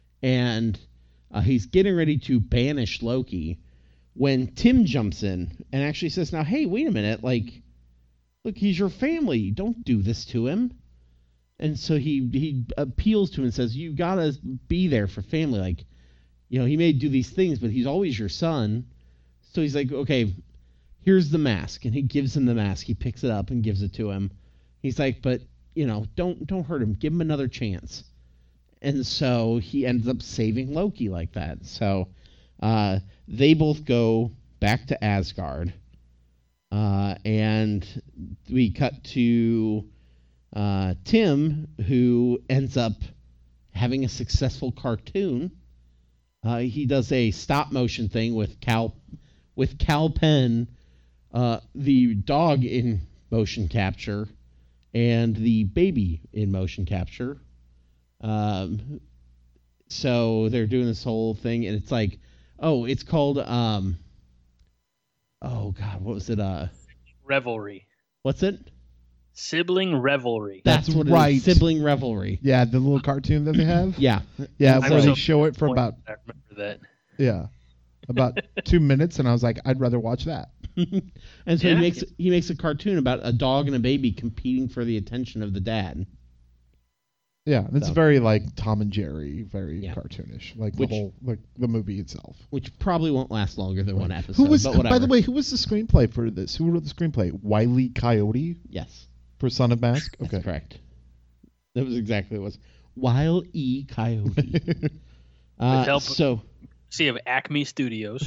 And uh, he's getting ready to banish Loki when Tim jumps in and actually says, "Now, hey, wait a minute! Like, look, he's your family. Don't do this to him." And so he he appeals to him and says, you got to be there for family. Like, you know, he may do these things, but he's always your son. So he's like, okay, here's the mask. And he gives him the mask. He picks it up and gives it to him. He's like, but, you know, don't don't hurt him. Give him another chance. And so he ends up saving Loki like that. So uh, they both go back to Asgard. Uh, and we cut to... uh, Tim, who ends up having a successful cartoon. Uh, he does a stop motion thing with Cal, with Cal Penn, uh, the dog in motion capture, and the baby in motion capture. Um, so they're doing this whole thing, and it's like, oh, it's called, um, oh God, what was it? Uh, Revelry. what's it? Sibling revelry. That's what right. it is. Sibling revelry. Yeah, the little cartoon that they have. Yeah. Yeah, I'm where they so show it for about I remember that. yeah, about two minutes, and I was like, I'd rather watch that. And so Yeah. he makes he makes a cartoon about a dog and a baby competing for the attention of the dad. Yeah, it's So. very like Tom and Jerry, very Yeah. cartoonish, like Which- the whole like the movie itself. Which probably won't last longer than one episode. Who was, but by whatever. the way, who was the screenplay for this? Who wrote the screenplay? Wiley Coyote Yes, for Son of Mask. that's Okay, correct. That was exactly what it was. Wild E. Coyote. uh, With help- so, See of Acme Studios.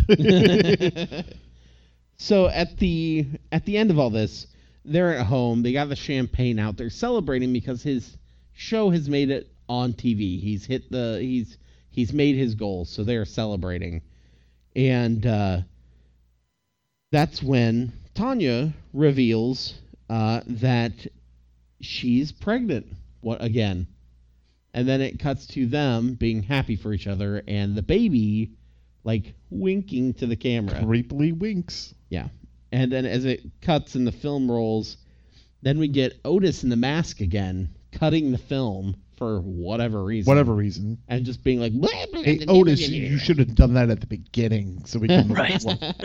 so at the at the end of all this, they're at home. They got the champagne out. They're celebrating because his show has made it on T V. He's hit the he's he's made his goals. So they're celebrating, and uh, that's when Tanya reveals uh, that she's pregnant. What again? And then it cuts to them being happy for each other, and the baby like winking to the camera. creepily winks. Yeah. And then as it cuts and the film rolls, then we get Otis in the mask again, cutting the film for whatever reason. Whatever reason. And just being like, blah, blah, Hey, blah, blah, Otis, blah, you blah. should have done that at the beginning, so we can. Right.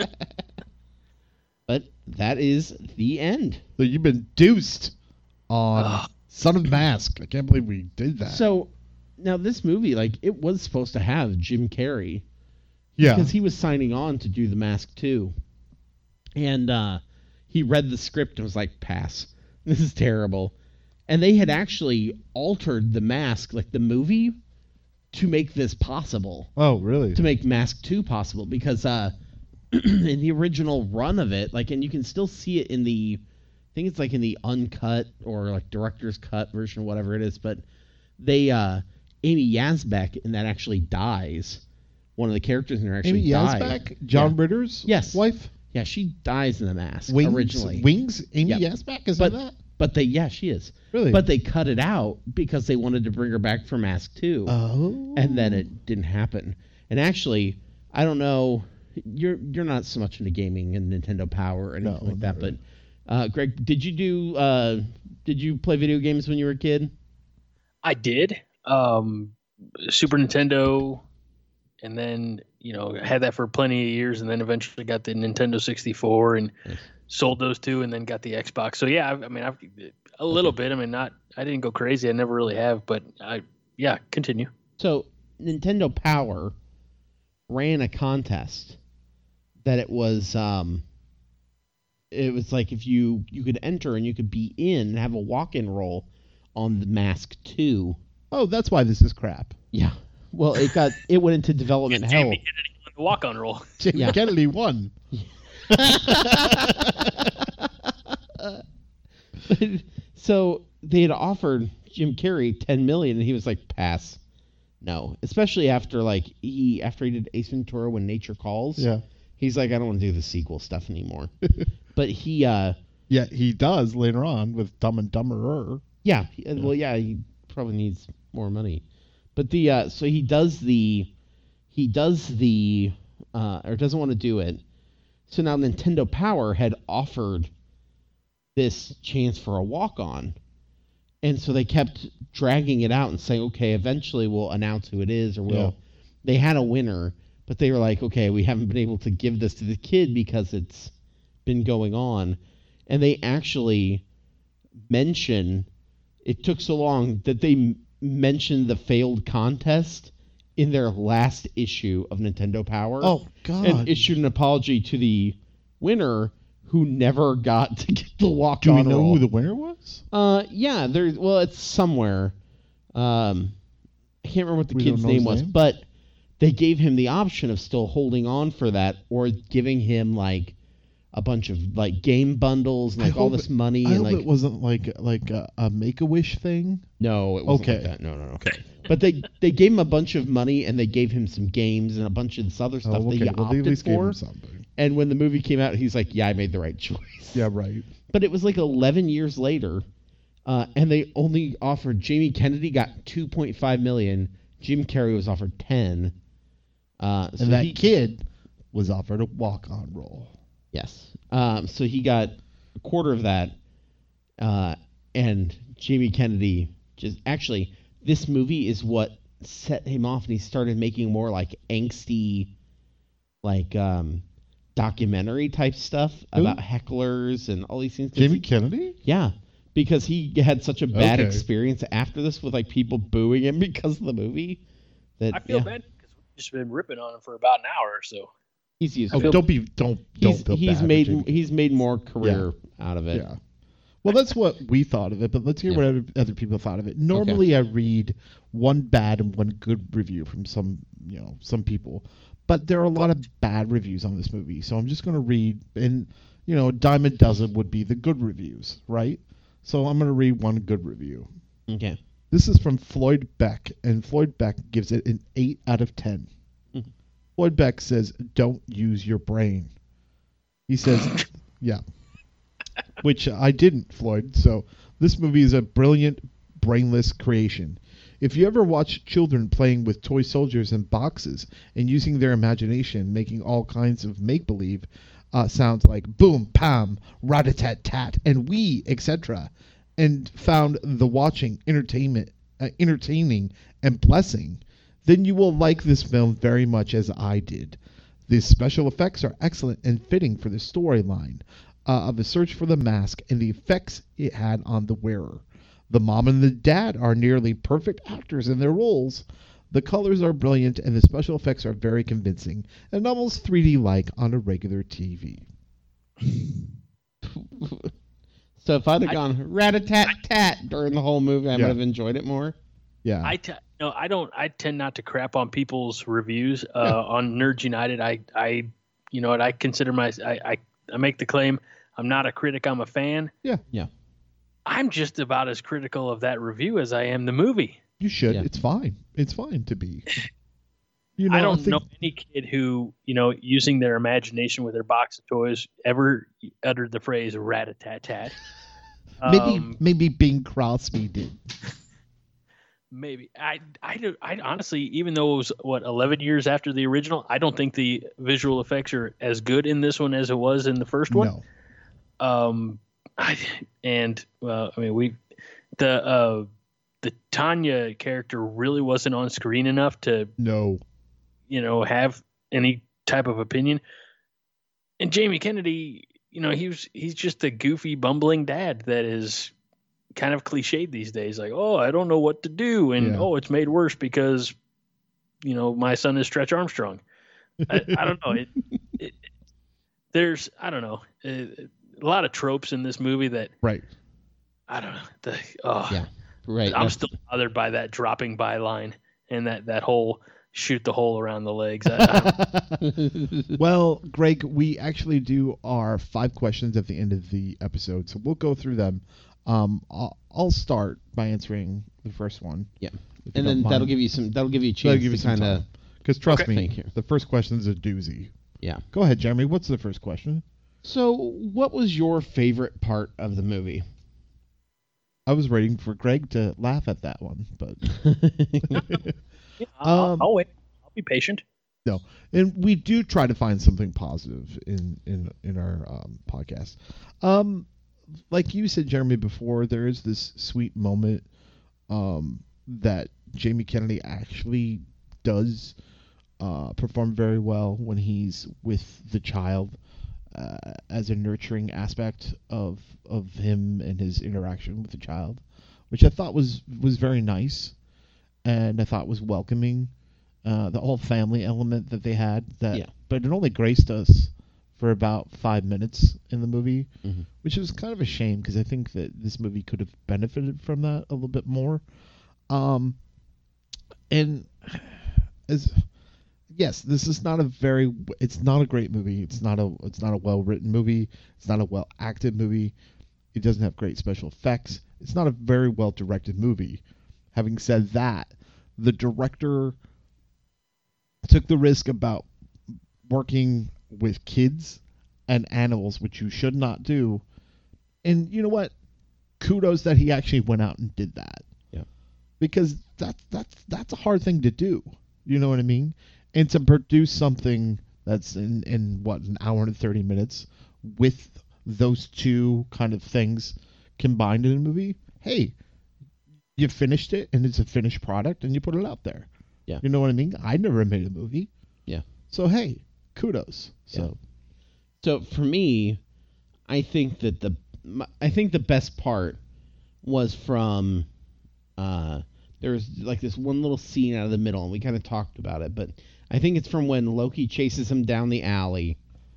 But that is the end. So you've been deuced on Ugh. Son of Mask. I can't believe we did that. So now this movie, like, it was supposed to have Jim Carrey. yeah, Because he was signing on to do The Mask too. And uh, he read the script and was like, pass. This is terrible. And they had actually altered The Mask, like the movie, to make this possible. oh really? To make Mask two possible. Because uh, in the original run of it, like, and you can still see it in the, I think it's like in the uncut or like director's cut version or whatever it is, but they, uh, Amy Yazbek in that actually dies. One of the characters in there actually Amy dies. Yazbek, John Yeah. Ritter's Yes. wife. Yeah, she dies in The Mask Wings, originally. Wings. Amy Yep. Yazbek is But- in that. But they, yeah, she is. Really? But they cut it out because they wanted to bring her back for Mask two. oh, And then it didn't happen. And actually, I don't know, you're you're not so much into gaming and Nintendo Power or anything No, like that, not but uh, Greg, did you do uh, did you play video games when you were a kid? I did. Um, Super Nintendo, and then you know had that for plenty of years, and then eventually got the Nintendo sixty-four and Nice. sold those two, and then got the Xbox. So yeah, I, I mean, I've a little Okay. bit. I mean, not I didn't go crazy. I never really have, but I yeah, continue. So Nintendo Power ran a contest that it was um it was like if you you could enter and you could be in and have a walk-in role on the Mask two. oh, that's why this is crap. Yeah. Well, it got it went into development hell. Jamie Kennedy won the walk-on roll. Jamie Yeah. Kennedy won. So they had offered Jim Carrey ten million, and he was like, "Pass, no." Especially after like he after he did Ace Ventura: When Nature Calls. Yeah, He's like, "I don't want to do the sequel stuff anymore." But he, uh, yeah, he does later on with Dumb and Dumberer. yeah, he, uh, well, yeah, he probably needs more money. But the uh, so he does the he does the uh, or doesn't want to do it. So now Nintendo Power had offered this chance for a walk-on. And so they kept dragging it out and saying, okay, eventually we'll announce who it is, or we'll. Yeah. They had a winner, but they were like, okay, we haven't been able to give this to the kid because it's been going on. And they actually mention, it took so long that they m- mentioned the failed contest in their last issue of Nintendo Power. Oh God! And issued an apology to the winner, who never got to get the walk Do on we know roll. who the winner was? Uh, yeah, there. Well, it's somewhere. Um, I can't remember what the We don't kid's know name his was, name? but they gave him the option of still holding on for that or giving him like a bunch of like game bundles and I like all hope this money I and hope like it wasn't like like a, a Make-A-Wish thing. no, it wasn't Okay. like that. No, no, no. Okay. But they they gave him a bunch of money and they gave him some games and a bunch of this other stuff Oh, that okay. he Well, they at opted least gave for. him something. And when the movie came out, he's like, "Yeah, I made the right choice." Yeah, right. But it was like eleven years later, uh, and they only offered Jamie Kennedy got two point five million. Jim Carrey was offered ten. Uh, so And that he, kid was offered a walk-on role. yes. Um, so he got a quarter of that, uh, and Jamie Kennedy just actually this movie is what set him off, and he started making more like angsty, like um, documentary type stuff Who? about hecklers and all these things. 'Cause Jamie he- Kennedy? Yeah, because he had such a bad Okay. experience after this with like people booing him because of the movie. That I feel yeah, bad because we've just been ripping on him for about an hour or so. he's used Oh, to it. don't be don't don't He's, feel he's bad for made Jamie. he's made more career out of it. Yeah. Well, that's what we thought of it, but let's hear Yeah. what other, other people thought of it. Normally, I read one bad and one good review from some, you know, some people, but there are a lot of bad reviews on this movie. So I'm just going to read, and you know, a dime a dozen would be the good reviews, right? So I'm going to read one good review. Okay. This is from Floyd Beck, and Floyd Beck gives it an eight out of ten. Mhm. Floyd Beck says, "Don't use your brain." He says, "Yeah." Which I didn't, Floyd. So this movie is a brilliant, brainless creation. If you ever watch children playing with toy soldiers and boxes and using their imagination, making all kinds of make-believe uh, sounds like boom, pam, rat-a-tat-tat, and wee, et cetera, and found the watching entertainment uh, entertaining and blessing, then you will like this film very much as I did. The special effects are excellent and fitting for the storyline uh, of the search for the mask and the effects it had on the wearer. The mom and the dad are nearly perfect actors in their roles. The colors are brilliant and the special effects are very convincing and almost three D-like on a regular T V. So if I'd have I- gone rat-a-tat-tat during the whole movie, I Yeah. would have enjoyed it more. Yeah. I t- no, I don't. I tend not to crap on people's reviews uh, on Nerds United. I, I, you know what? I consider my. I, I, I make the claim. I'm not a critic. I'm a fan. Yeah. Yeah. I'm just about as critical of that review as I am the movie. You should. Yeah. It's fine. It's fine to be. You know, I don't think- know any kid who, you know, using their imagination with their box of toys ever uttered the phrase rat-a-tat-tat. Maybe Um, maybe Bing Crosby did. Maybe I I do I honestly, even though it was what eleven years after the original, I don't think the visual effects are as good in this one as it was in the first one. No. Um, I and well, I mean we the uh the Tanya character really wasn't on screen enough to No. you know have any type of opinion. And Jamie Kennedy, you know, he was he's just a goofy, bumbling dad that is kind of cliched these days. Like, oh, I don't know what to do, and Yeah. oh, it's made worse because, you know, my son is Stretch Armstrong. I, I don't know. It, it, there's, I don't know, a, a lot of tropes in this movie that Right. I don't know. The, oh, Yeah. Right. I'm that's- still bothered by that dropping by line and that that whole shoot the hole around the legs. I, I, Well, Greg, we actually do our five questions at the end of the episode, so we'll go through them. Um, I'll, I'll start by answering the first one. Yeah. if you and don't then that'll mind. give you some. That'll give you a That'll chance give you to some kind of. time. Because trust Okay. me, Thank you. the first question's a doozy. Yeah. Go ahead, Jeremy. What's the first question? So, what was your favorite part of the movie? I was waiting for Greg to laugh at that one, but yeah, I'll, Um, I'll wait. I'll be patient. no. And we do try to find something positive in in in our um, podcast. Um, like you said, Jeremy, before, there is this sweet moment um, that Jamie Kennedy actually does uh, perform very well when he's with the child uh, as a nurturing aspect of of him and his interaction with the child, which I thought was was very nice, and I thought was welcoming. Uh, the whole family element that they had, that, Yeah. but it only graced us for about five minutes in the movie, Mhm. which was kind of a shame because I think that this movie could have benefited from that a little bit more. Um, and as yes, this is not a very. It's not a great movie. It's not a. It's not a well written movie. It's not a well acted movie. It doesn't have great special effects. It's not a very well directed movie. Having said that, the director took the risk about working with kids and animals, which you should not do. And you know what? Kudos that he actually went out and did that. Yeah. Because that's that's that's a hard thing to do. You know what I mean? And to produce something that's in, in what, an hour and thirty minutes with those two kind of things combined in a movie, hey, you finished it and it's a finished product and you put it out there. Yeah. You know what I mean? I never made a movie. Yeah. So hey, kudos. So Yeah. So for me, I think that the I think the best part was from uh, there was like this one little scene out of the middle, and we kind of talked about it, but I think it's from when Loki chases him down the alley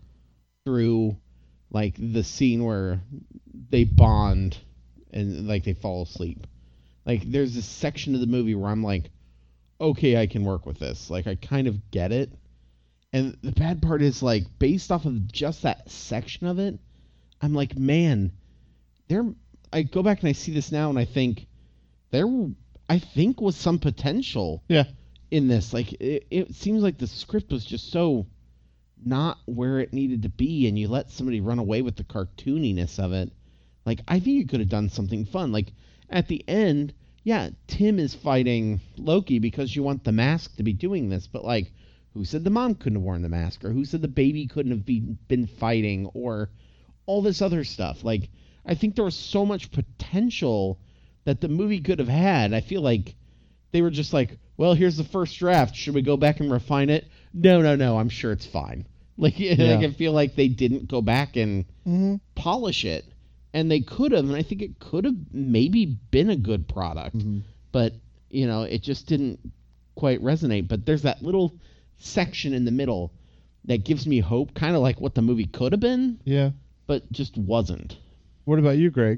through like the scene where they bond and like they fall asleep. Like there's this section of the movie where I'm like, okay, I can work with this. Like I kind of get it. And the bad part is, like, based off of just that section of it, I'm like, man, there. I go back and I see this now, and I think there, I think, was some potential. yeah. In this, like, it, it seems like the script was just so not where it needed to be, and you let somebody run away with the cartooniness of it. Like, I think you could have done something fun. Like, at the end, yeah, Tim is fighting Loki because you want the mask to be doing this, but like. Who said the mom couldn't have worn the mask? Or who said the baby couldn't have be, been fighting? Or all this other stuff. Like, I think there was so much potential that the movie could have had. I feel like they were just like, well, here's the first draft. Should we go back and refine it? No, no, no. I'm sure it's fine. Like, Yeah. like I feel like they didn't go back and Mm-hmm. polish it. And they could have. And I think it could have maybe been a good product. Mm-hmm. But, you know, it just didn't quite resonate. But there's that little section in the middle that gives me hope, kind of like what the movie could have been, Yeah. but just wasn't. What about you, Greg?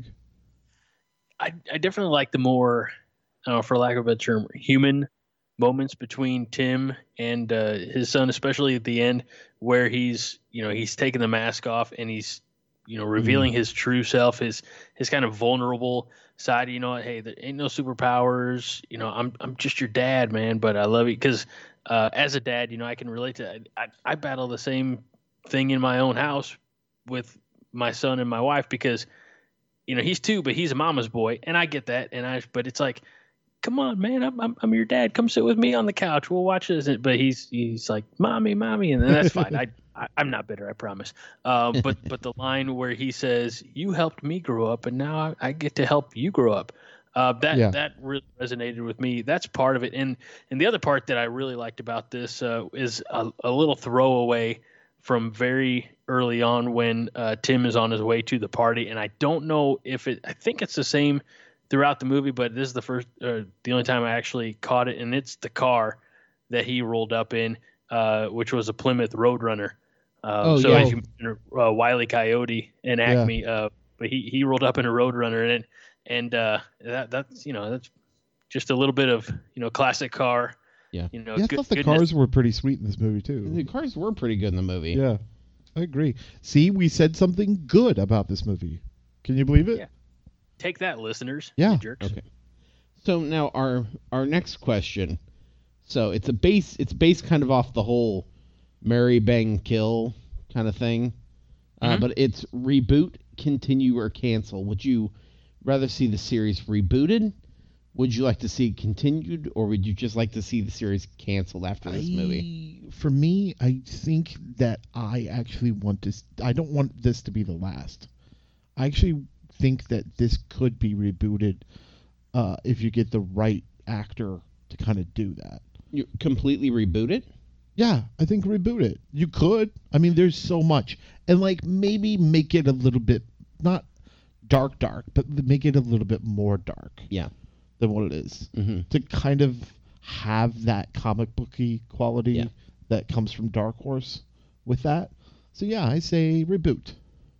I, I definitely like the more, uh, for lack of a term, human moments between Tim and uh, his son, especially at the end where he's, you know, he's taking the mask off and he's, you know, revealing his true self, his his kind of vulnerable side. You know, hey, there ain't no superpowers. You know, I'm I'm just your dad, man, but I love you because uh, as a dad, you know, I can relate to. I I battle the same thing in my own house with my son and my wife because, you know, he's two, but he's a mama's boy, and I get that, and I. But it's like, come on, man, I'm I'm, I'm your dad. Come sit with me on the couch. We'll watch this. But he's he's like, mommy, mommy, and that's fine. I. I, I'm not bitter, I promise. Uh, but but the line where he says, "You helped me grow up, and now I, I get to help you grow up," uh, that Yeah. that really resonated with me. That's part of it, and and the other part that I really liked about this uh, is a, a little throwaway from very early on when uh, Tim is on his way to the party, and I don't know if it. I think it's the same throughout the movie, but this is the first, uh, the only time I actually caught it, and it's the car that he rolled up in, uh, which was a Plymouth Roadrunner. Um, Oh, so yeah. as you mentioned, uh, Wile E. Coyote and Acme, uh, but he, he rolled up in a Roadrunner, and and uh, that that's you know that's just a little bit of you know classic car. Yeah. You know, Yeah, I good, thought the goodness. cars were pretty sweet in this movie The too. cars were pretty good in the movie. Yeah, I agree. See, we said something good about this movie. Can you believe it? Yeah. Take that, listeners. Yeah. You jerks. Okay. So now our our next question. So it's a base. It's based kind of off the whole marry, bang, kill kind of thing, uh, Mhm. but it's reboot, continue, or cancel. Would you rather see the series rebooted? Would you like to see it continued, or would you just like to see the series canceled after this movie? I- For me, I think that I actually want to. s- I don't want this to be the last. I actually think that this could be rebooted uh, if you get the right actor to kind of do that. You completely reboot it? Yeah, I think reboot it. You could. I mean, there's so much, and like maybe make it a little bit not dark, dark, but make it a little bit more dark Yeah. than what it is Mm-hmm. to kind of have that comic booky quality Yeah. that comes from Dark Horse with that. So yeah, I say reboot.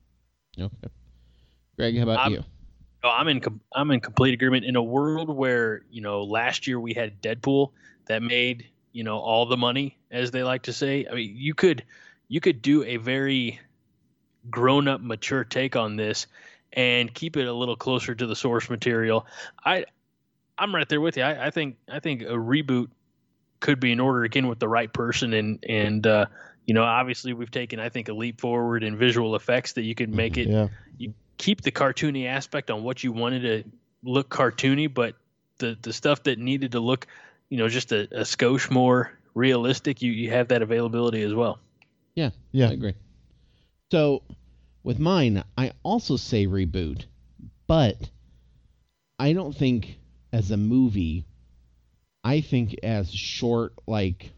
Okay. Greg, how about I'm- you? Oh, I'm in com- I'm in complete agreement. In a world where you know last year we had Deadpool that made you know, all the money, as they like to say. I mean, you could you could do a very grown up, mature take on this and keep it a little closer to the source material. I I'm right there with you. I, I think I think a reboot could be in order, again, with the right person, and and uh, you know, obviously we've taken, I think, a leap forward in visual effects that you could make it. Yeah. You keep the cartoony aspect on what you wanted to look cartoony, but the the stuff that needed to look, you know, just a, a skosh more realistic, you you have that availability as well. Yeah, Yeah. I agree. So with mine, I also say reboot, but I don't think as a movie. I think as short, like,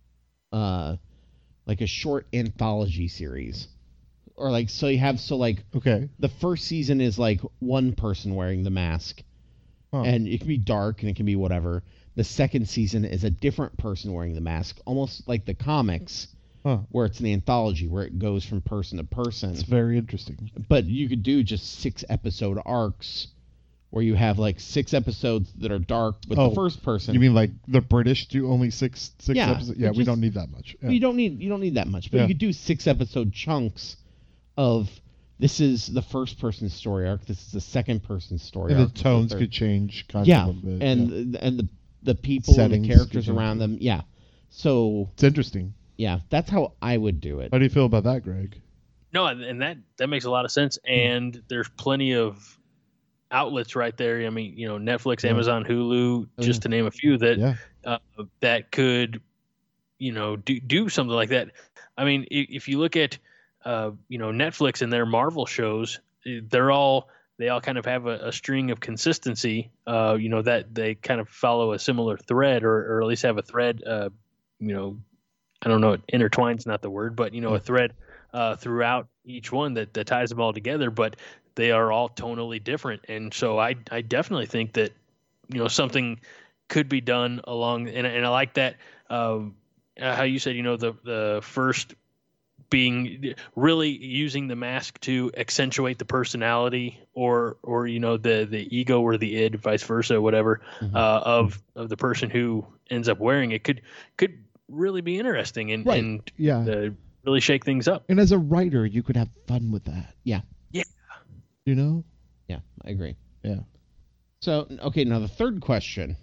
uh, like a short anthology series, or like, so you have, so like Okay. the first season is like one person wearing the mask, Huh. and it can be dark and it can be whatever. The second season is a different person wearing the mask, almost like the comics, Huh. where it's an anthology where it goes from person to person. It's very interesting. But you could do just six episode arcs where you have like six episodes that are dark with Oh, the first person. You mean like the British do only six six Yeah, episodes? Yeah, it's we just- don't need that much. Yeah. You don't need you don't need that much, but Yeah. you could do six episode chunks of this is the first person story arc, this is the second person story And the arc. this is tones third- could change kind yeah, of a bit. and yeah. and the the people and Settings the characters could change. around them, yeah. So It's interesting. yeah, that's how I would do it. How do you feel about that, Greg? No, and and that that makes a lot of sense. And there's plenty of outlets right there. I mean, you know, Netflix, Yeah. Amazon, Hulu, Oh, just yeah. to name a few that Yeah. uh, that could, you know, do do something like that. I mean, if, if you look at, uh, you know, Netflix and their Marvel shows, they're all they all kind of have a, a string of consistency. Uh, you know, that they kind of follow a similar thread, or or at least have a thread. Uh, you know, I don't know, intertwine's not the word, but you know, a thread uh, throughout each one that that ties them all together. But they are all tonally different, and so I I definitely think that, you know, something could be done along, and and I like that um, uh, how you said, you know, the the first being really using the mask to accentuate the personality, or or you know, the the ego or the id, vice versa, whatever, Mhm. uh, of of the person who ends up wearing it could could really be interesting, and Right. and Yeah. uh, really shake things up. And as a writer, you could have fun with that. Yeah. Yeah. You know? Yeah, I agree. Yeah. So, okay, now the third question.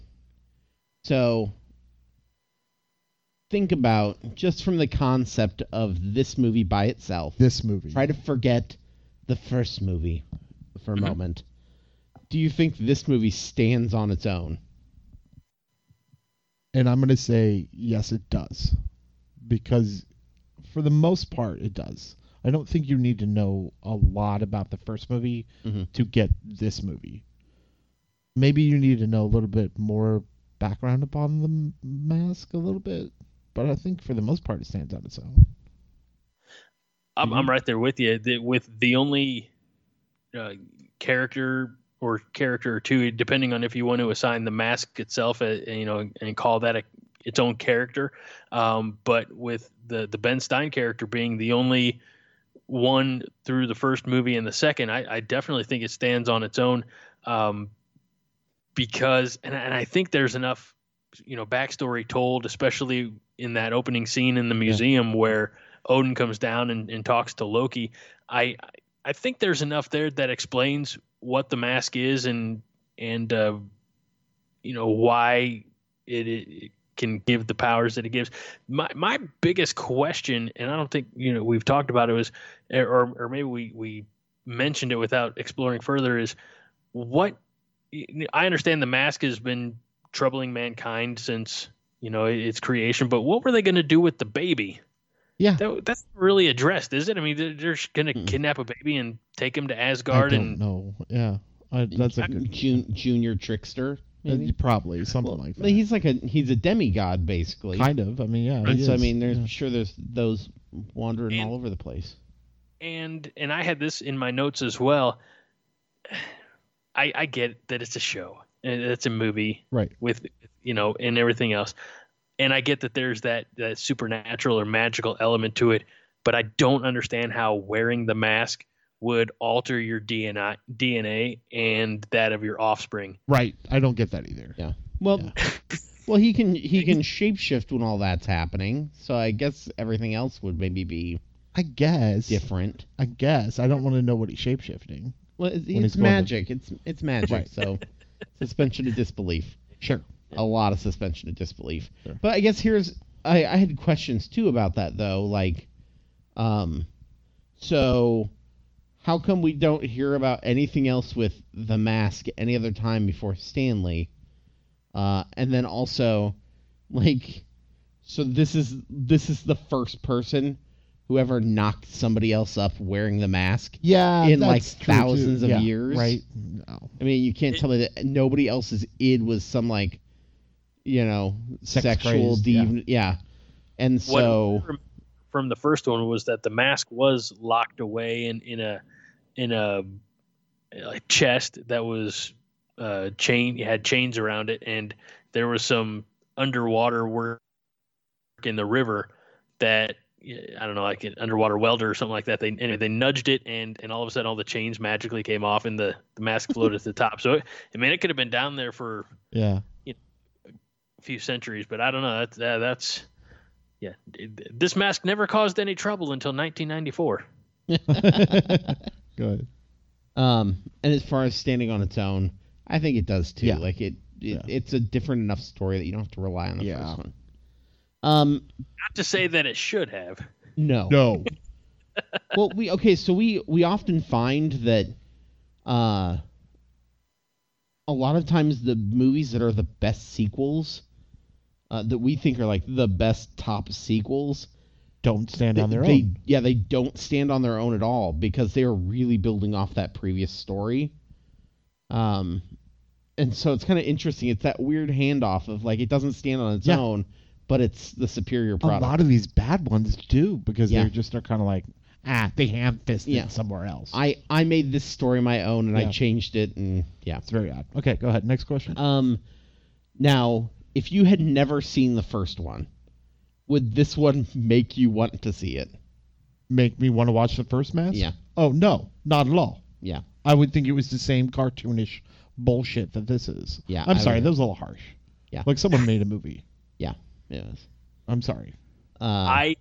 So, think about, just from the concept of this movie by itself, This movie. try to forget the first movie for a Mhm. moment. Do you think this movie stands on its own? And I'm going to say, yes, it does. Because for the most part, it does. I don't think you need to know a lot about the first movie Mhm. to get this movie. Maybe you need to know a little bit more background upon the m- mask, a little bit. But I think for the most part, it stands on its own. I'm, Mhm. I'm right there with you. The, with the only uh, character or character or two, depending on if you want to assign the mask itself, uh, you know, and call that a, its own character. Um, but with the the Ben Stein character being the only one through the first movie and the second, I, I definitely think it stands on its own, um, because, and, and I think there's enough, you know, backstory told, especially in that opening scene in the museum where Odin comes down and, and talks to Loki. I I think there's enough there that explains what the mask is, and and uh, you know, why it, it can give the powers that it gives. My my biggest question, and I don't think, you know, we've talked about it, was, or or maybe we we mentioned it without exploring further, is what I understand the mask has been troubling mankind since, you know, its creation, but what were they going to do with the baby? Yeah. That, that's not really addressed, is it? I mean, they're, they're going to Mm-mm. kidnap a baby and take him to I Asgard, don't and know. Yeah. I, that's a good. Jun- junior trickster, maybe? uh, Probably something Well, like but that. he's like a he's a demigod basically. Kind of. I mean, yeah. And he so I is. mean, there's Yeah. sure there's those wandering And- all over the place. and and I had this in my notes as well. I I get that it's a show and it's a movie, Right. with, you know, and everything else, and I get that there's that that supernatural or magical element to it, but I don't understand how wearing the mask would alter your D N A D N A and that of your offspring. Right. I don't get that either. Yeah. Well, Yeah. Well, he can he can shapeshift when all that's happening. So I guess everything else would maybe be I guess. different. I guess. I don't want to know what he's shapeshifting. Well, it's, When it's he's going to- magic. It's it's magic. Right. So suspension of disbelief. Sure. A lot of suspension of disbelief. Sure. But I guess here's I, I had questions too about that though. Like, um, so how come we don't hear about anything else with the Mask any other time before Stanley? Uh, and then also, like, so this is this is the first person who ever knocked somebody else up wearing the mask. Yeah. In, like, that's true, too. thousands of Yeah, years? Right. No. I mean, you can't It- tell me that nobody else's id was some like, you know, Sex sexual crazed, yeah. deviant. Yeah. And What so, from, from the first one was that the mask was locked away in, in a in a like chest that was uh, chain had chains around it, and there was some underwater work in the river that I don't know, like an underwater welder or something like that. They anyway, they nudged it, and and all of a sudden all the chains magically came off, and the, the mask floated to the top. So I mean, it could have been down there for Yeah. a few centuries, but I don't know. That's uh, that's yeah. It- this mask never caused any trouble until nineteen ninety-four. Good. um, and as far as standing on its own, I think it does too. Yeah. Like it, it Yeah. it's a different enough story that you don't have to rely on the Yeah. first one. Um, Not to say that it should have. no. No. Well, we okay. So we we often find that, uh, a lot of times the movies that are the best sequels, uh, that we think are like the best top sequels, Don't stand on their they, own. Yeah, they don't stand on their own at all because they are really building off that previous story. Um, and so it's kind of interesting. It's that weird handoff of like it doesn't stand on its Yeah. own, but it's the superior A product. lot of these bad ones do because Yeah. they're just are kind of like, ah, they ham fisted Yeah. somewhere else. I I made this story my own and I Yeah. changed it and yeah. It's very odd. Okay, go ahead. Next question. Um, now if you had never seen the first one, would this one make you want to see it? Make me want to watch the first Mask? Yeah. Oh, no, not at all. Yeah. I would think it was the same cartoonish bullshit that this is. Yeah, I'm I sorry, would- that was a little harsh. Yeah. Like someone made a movie. Yeah. Yes. I'm sorry. Uh, I.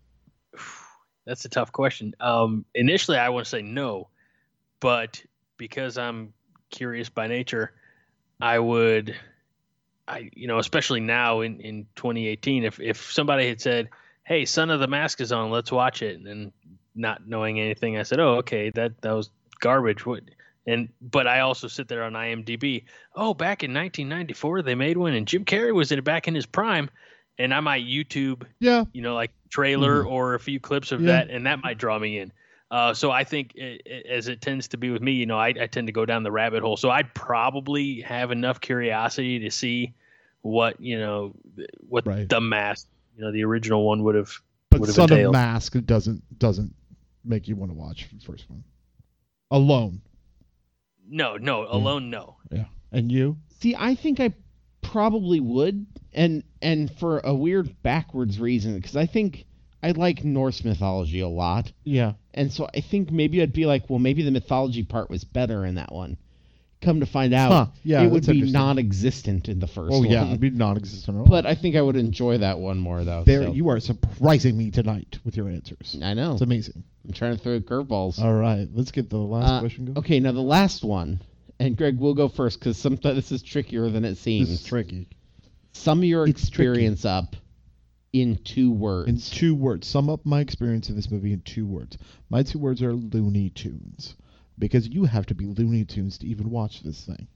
That's a tough question. Um, initially, I want to say no, but because I'm curious by nature, I would. I you know, especially now in, in twenty eighteen, if if somebody had said, "Hey, Son of the Mask is on, let's watch it," and not knowing anything, I said, "Oh, okay, that that was garbage." What? And but I also sit there on IMDb. Oh, back in nineteen ninety-four, they made one, and Jim Carrey was in it back in his prime. And I might YouTube, Yeah. you know, like trailer Mhm. or a few clips of Yeah. that, and that might draw me in. Uh, so I think, i i as it tends to be with me, you know, I, I tend to go down the rabbit hole. So I'd probably have enough curiosity to see what you know, th- what Right. the mask, you know, the original one would have. But would have Son of entailed. Mask doesn't doesn't make you want to watch the first one. Alone. No, no, alone, no. Yeah. And you? see, I think I probably would, and and for a weird backwards reason, because I think I like Norse mythology a lot, Yeah. and so I think maybe I'd be like, well, maybe the mythology part was better in that one. Come to find out, Huh, yeah, it would that's be interesting. non-existent in the first Oh one. yeah, it'd be non-existent at all. But I think I would enjoy that one more though. there, so. you are surprising me tonight with your answers. I know. It's amazing. I'm trying to throw curveballs. All right, let's get the last Uh, question going. Okay, now the last one, and Greg, we'll go first because sometimes this is trickier than it seems. This is tricky. Sum your It's tricky. experience up in two words. In two words, sum up my experience in this movie in two words. My two words are Looney Tunes, because you have to be Looney Tunes to even watch this thing.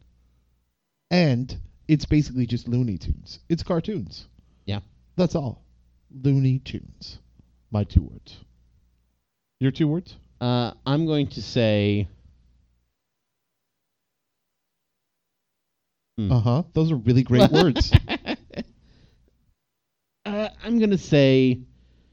And it's basically just Looney Tunes. It's cartoons. Yeah. That's all. Looney Tunes. My two words. Your two words? Uh, I'm going to say. Hmm. Uh huh. Those are really great words. uh, I'm going to say.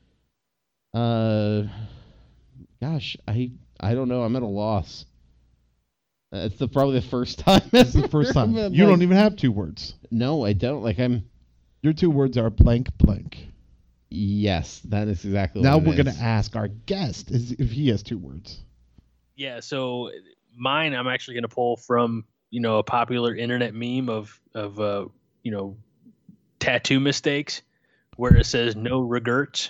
Uh, gosh, I I don't know. I'm at a loss. Uh, it's the probably the first time. This is the first time. I'm You like- don't even have two words. No, I don't. Like I'm. Your two words are blank blank. Yes, that is exactly. Now what it we're going is. to ask our guest is if he has two words. Yeah, so mine, I'm actually going to pull from you know a popular internet meme of of uh, you know tattoo mistakes where it says no regrets.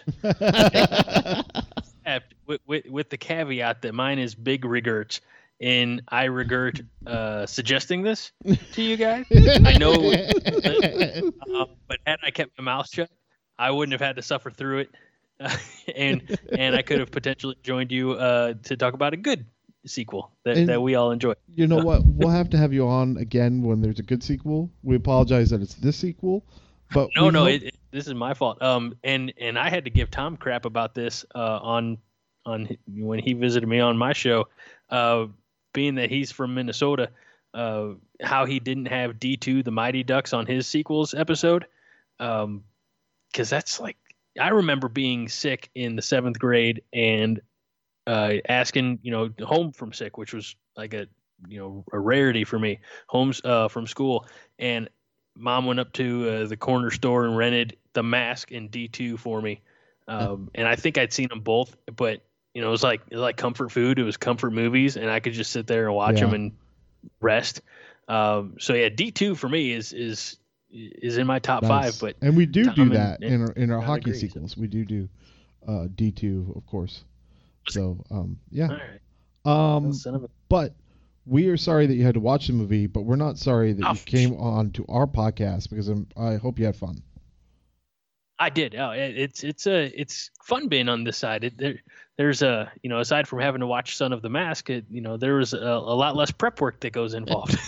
with, with, with the caveat that mine is big regrets. And I regret uh, suggesting this to you guys. I know, uh, but had I kept my mouth shut, I wouldn't have had to suffer through it. Uh, and and I could have potentially joined you uh, to talk about a good sequel that, And that we all enjoy. You know what? We'll have to have you on again when there's a good sequel. We apologize that it's this sequel, but No, we no, hope- it, it, this is my fault. Um, and and I had to give Tom crap about this uh, on on when he visited me on my show, uh, being that he's from Minnesota. Uh, how he didn't have D two the Mighty Ducks on his sequels episode, um, because that's like. I remember being sick in the seventh grade and uh, asking, you know, home from sick, which was like a, you know, a rarity for me. Homes uh, from school, and Mom went up to uh, the corner store and rented The Mask and D two for me. Um, and I think I'd seen them both, but you know, it was like it was like comfort food. It was comfort movies, and I could just sit there and watch Yeah. them and rest. Um, so yeah, D two for me is is. is in my top Nice. five, but and we do Tom do and- that in our in our Tom hockey agrees. sequels. We do do uh, D two, of course. So um, yeah. all right. Um, Son of a- but we are sorry that you had to watch the movie, but we're not sorry that Oh, you came on to our podcast because I'm, I hope you had fun. I did. Oh, it, it's it's a it's fun being on this side. It, there, there's a you know aside from having to watch Son of the Mask, it, you know there was a, a lot less prep work that goes involved.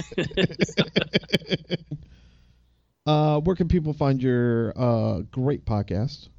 uh, where can people find your uh, great podcast?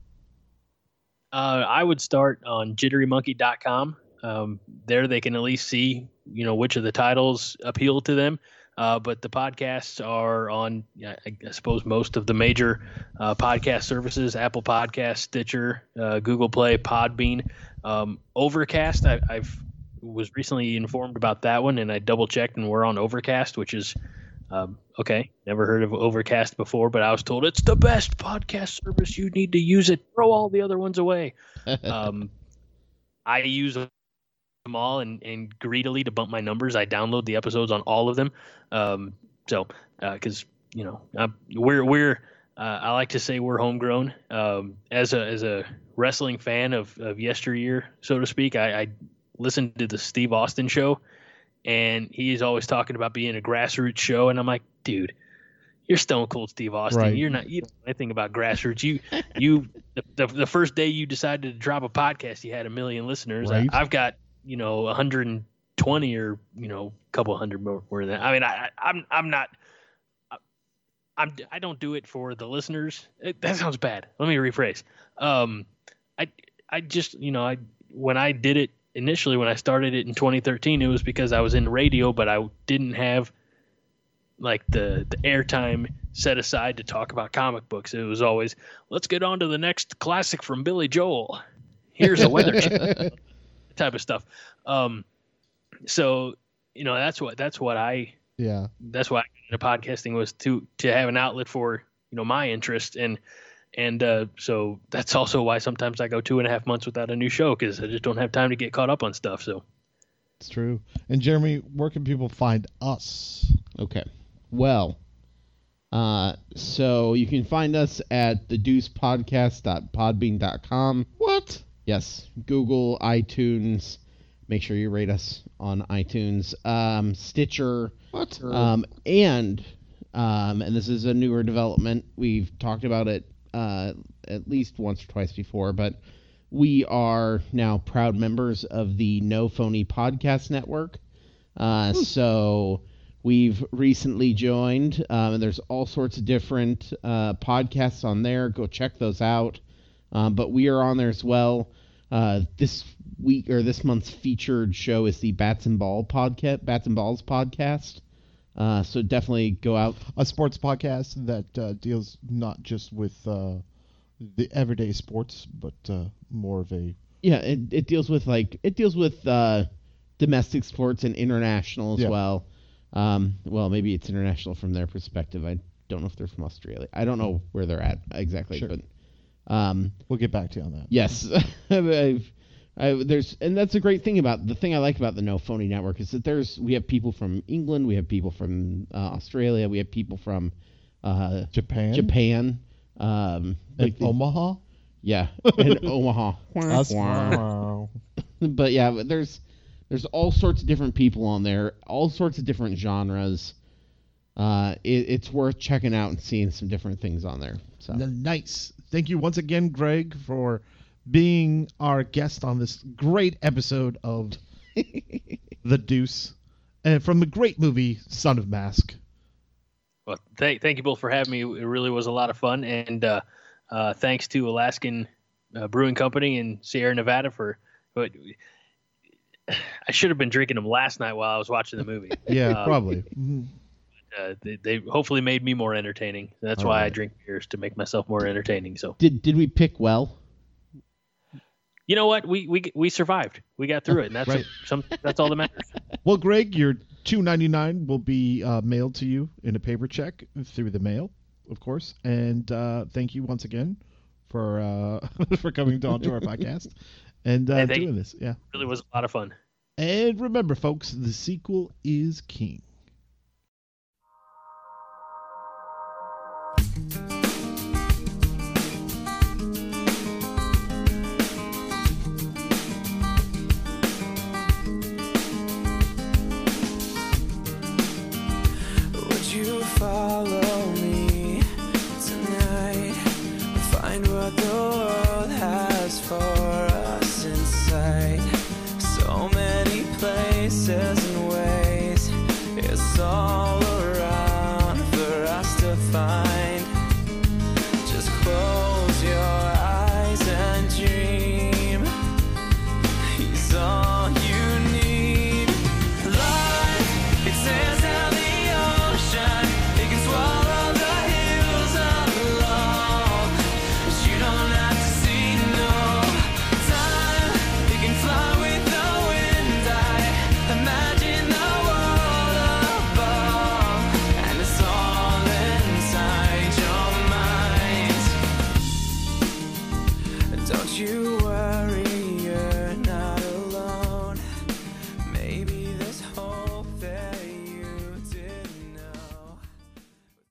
Uh, I would start on jittery monkey dot com. Um, there they can at least see, you know, which of the titles appeal to them. Uh, but the podcasts are on, yeah, I I suppose, most of the major uh, podcast services: Apple Podcasts, Stitcher, uh, Google Play, Podbean, um, Overcast. I, I've was recently informed about that one, and I double checked, and we're on Overcast, which is um, okay. Never heard of Overcast before, but I was told it's the best podcast service. You need to use it. Throw all the other ones away. Um, I use them all and, and greedily to bump my numbers. I download the episodes on all of them. Um, so, because uh, you know, I'm, we're we're uh, I like to say we're homegrown. Um, as a as a wrestling fan of, of yesteryear, so to speak, I, I listened to the Steve Austin show, and he's always talking about being a grassroots show, and I'm like, dude, you're Stone Cold Steve Austin. Right. You're not. You don't know anything about grassroots. You you the, the the first day you decided to drop a podcast, you had a million listeners. Right. I, I've got you know one hundred twenty or you know a couple hundred more, more than that. I mean, I, I I'm I'm not. I'm I don't do it for the listeners. It, that sounds bad. Let me rephrase. Um, I I just you know I when I did it initially when I started it in twenty thirteen, it was because I was in radio, but I didn't have like the the airtime set aside to talk about comic books. It was always, let's get on to the next classic from Billy Joel. Here's a weather check, type of stuff. Um, so you know that's what that's what I Yeah. that's why I got into podcasting, was to to have an outlet for you know my interest, and and uh, so that's also why sometimes I go two and a half months without a new show, because I just don't have time to get caught up on stuff. So It's true. And Jeremy, where can people find us? Okay. Well, uh, so you can find us at the deuce podcast dot podbean dot com. What? Yes, Google, iTunes. Make sure you rate us on iTunes, um, Stitcher, What? um, and um, and this is a newer development. We've talked about it uh, at least once or twice before, but we are now proud members of the No Phony Podcast Network. Uh, so we've recently joined, um, and there's all sorts of different uh, podcasts on there. Go check those out. Um, but we are on there as well. Uh, this week or this month's featured show is the Bats and Ball podcast, Bats and Balls podcast. Uh, so definitely go out. A sports podcast that uh, deals not just with uh, the everyday sports, but uh, more of a Yeah, it, it deals with like it deals with uh, domestic sports and international as Yeah. well. Um, well, maybe it's international from their perspective. I don't know if they're from Australia. I don't know where they're at exactly, Sure. but um, We'll get back to you on that. yes, I've, I, there's and that's a great thing about the thing I like about the No Phony Network is that there's we have people from England, we have people from uh, Australia, we have people from uh, Japan. Japan. Um, Like the- Omaha. yeah, in Omaha. That's wow. But yeah, but there's there's all sorts of different people on there, all sorts of different genres. Uh, it, it's worth checking out and seeing some different things on there. So Nice. Thank you once again, Greg, for being our guest on this great episode of The Deuce, and from the great movie Son of Mask. Well, thank thank you both for having me. It really was a lot of fun, and uh, uh, thanks to Alaskan uh, Brewing Company in Sierra Nevada for. But I should have been drinking them last night while I was watching the movie. Yeah, Um, probably. Mhm. Uh, they, they hopefully made me more entertaining. That's All why I right. drink beers, to make myself more entertaining. So did did we pick well? you know what? We we we survived. We got through it, and that's Right. some that's all that matters. Well, Greg, your two ninety-nine will be uh, mailed to you in a paper check through the mail, of course. And uh, thank you once again for uh, for coming on to our podcast and uh, Hey, thank doing you. this. Yeah. Really was a lot of fun. And remember, folks, the sequel is king. Would you follow me tonight? Find what the world has for us inside. So many places and ways, it's all around for us to find. Just close your eyes and dream. He's all you need. Life, it sails down the ocean. It can swallow the hills alone, but you don't have to see no time. It can fly with the wind. I imagine the world above, and it's all inside your mind. Don't you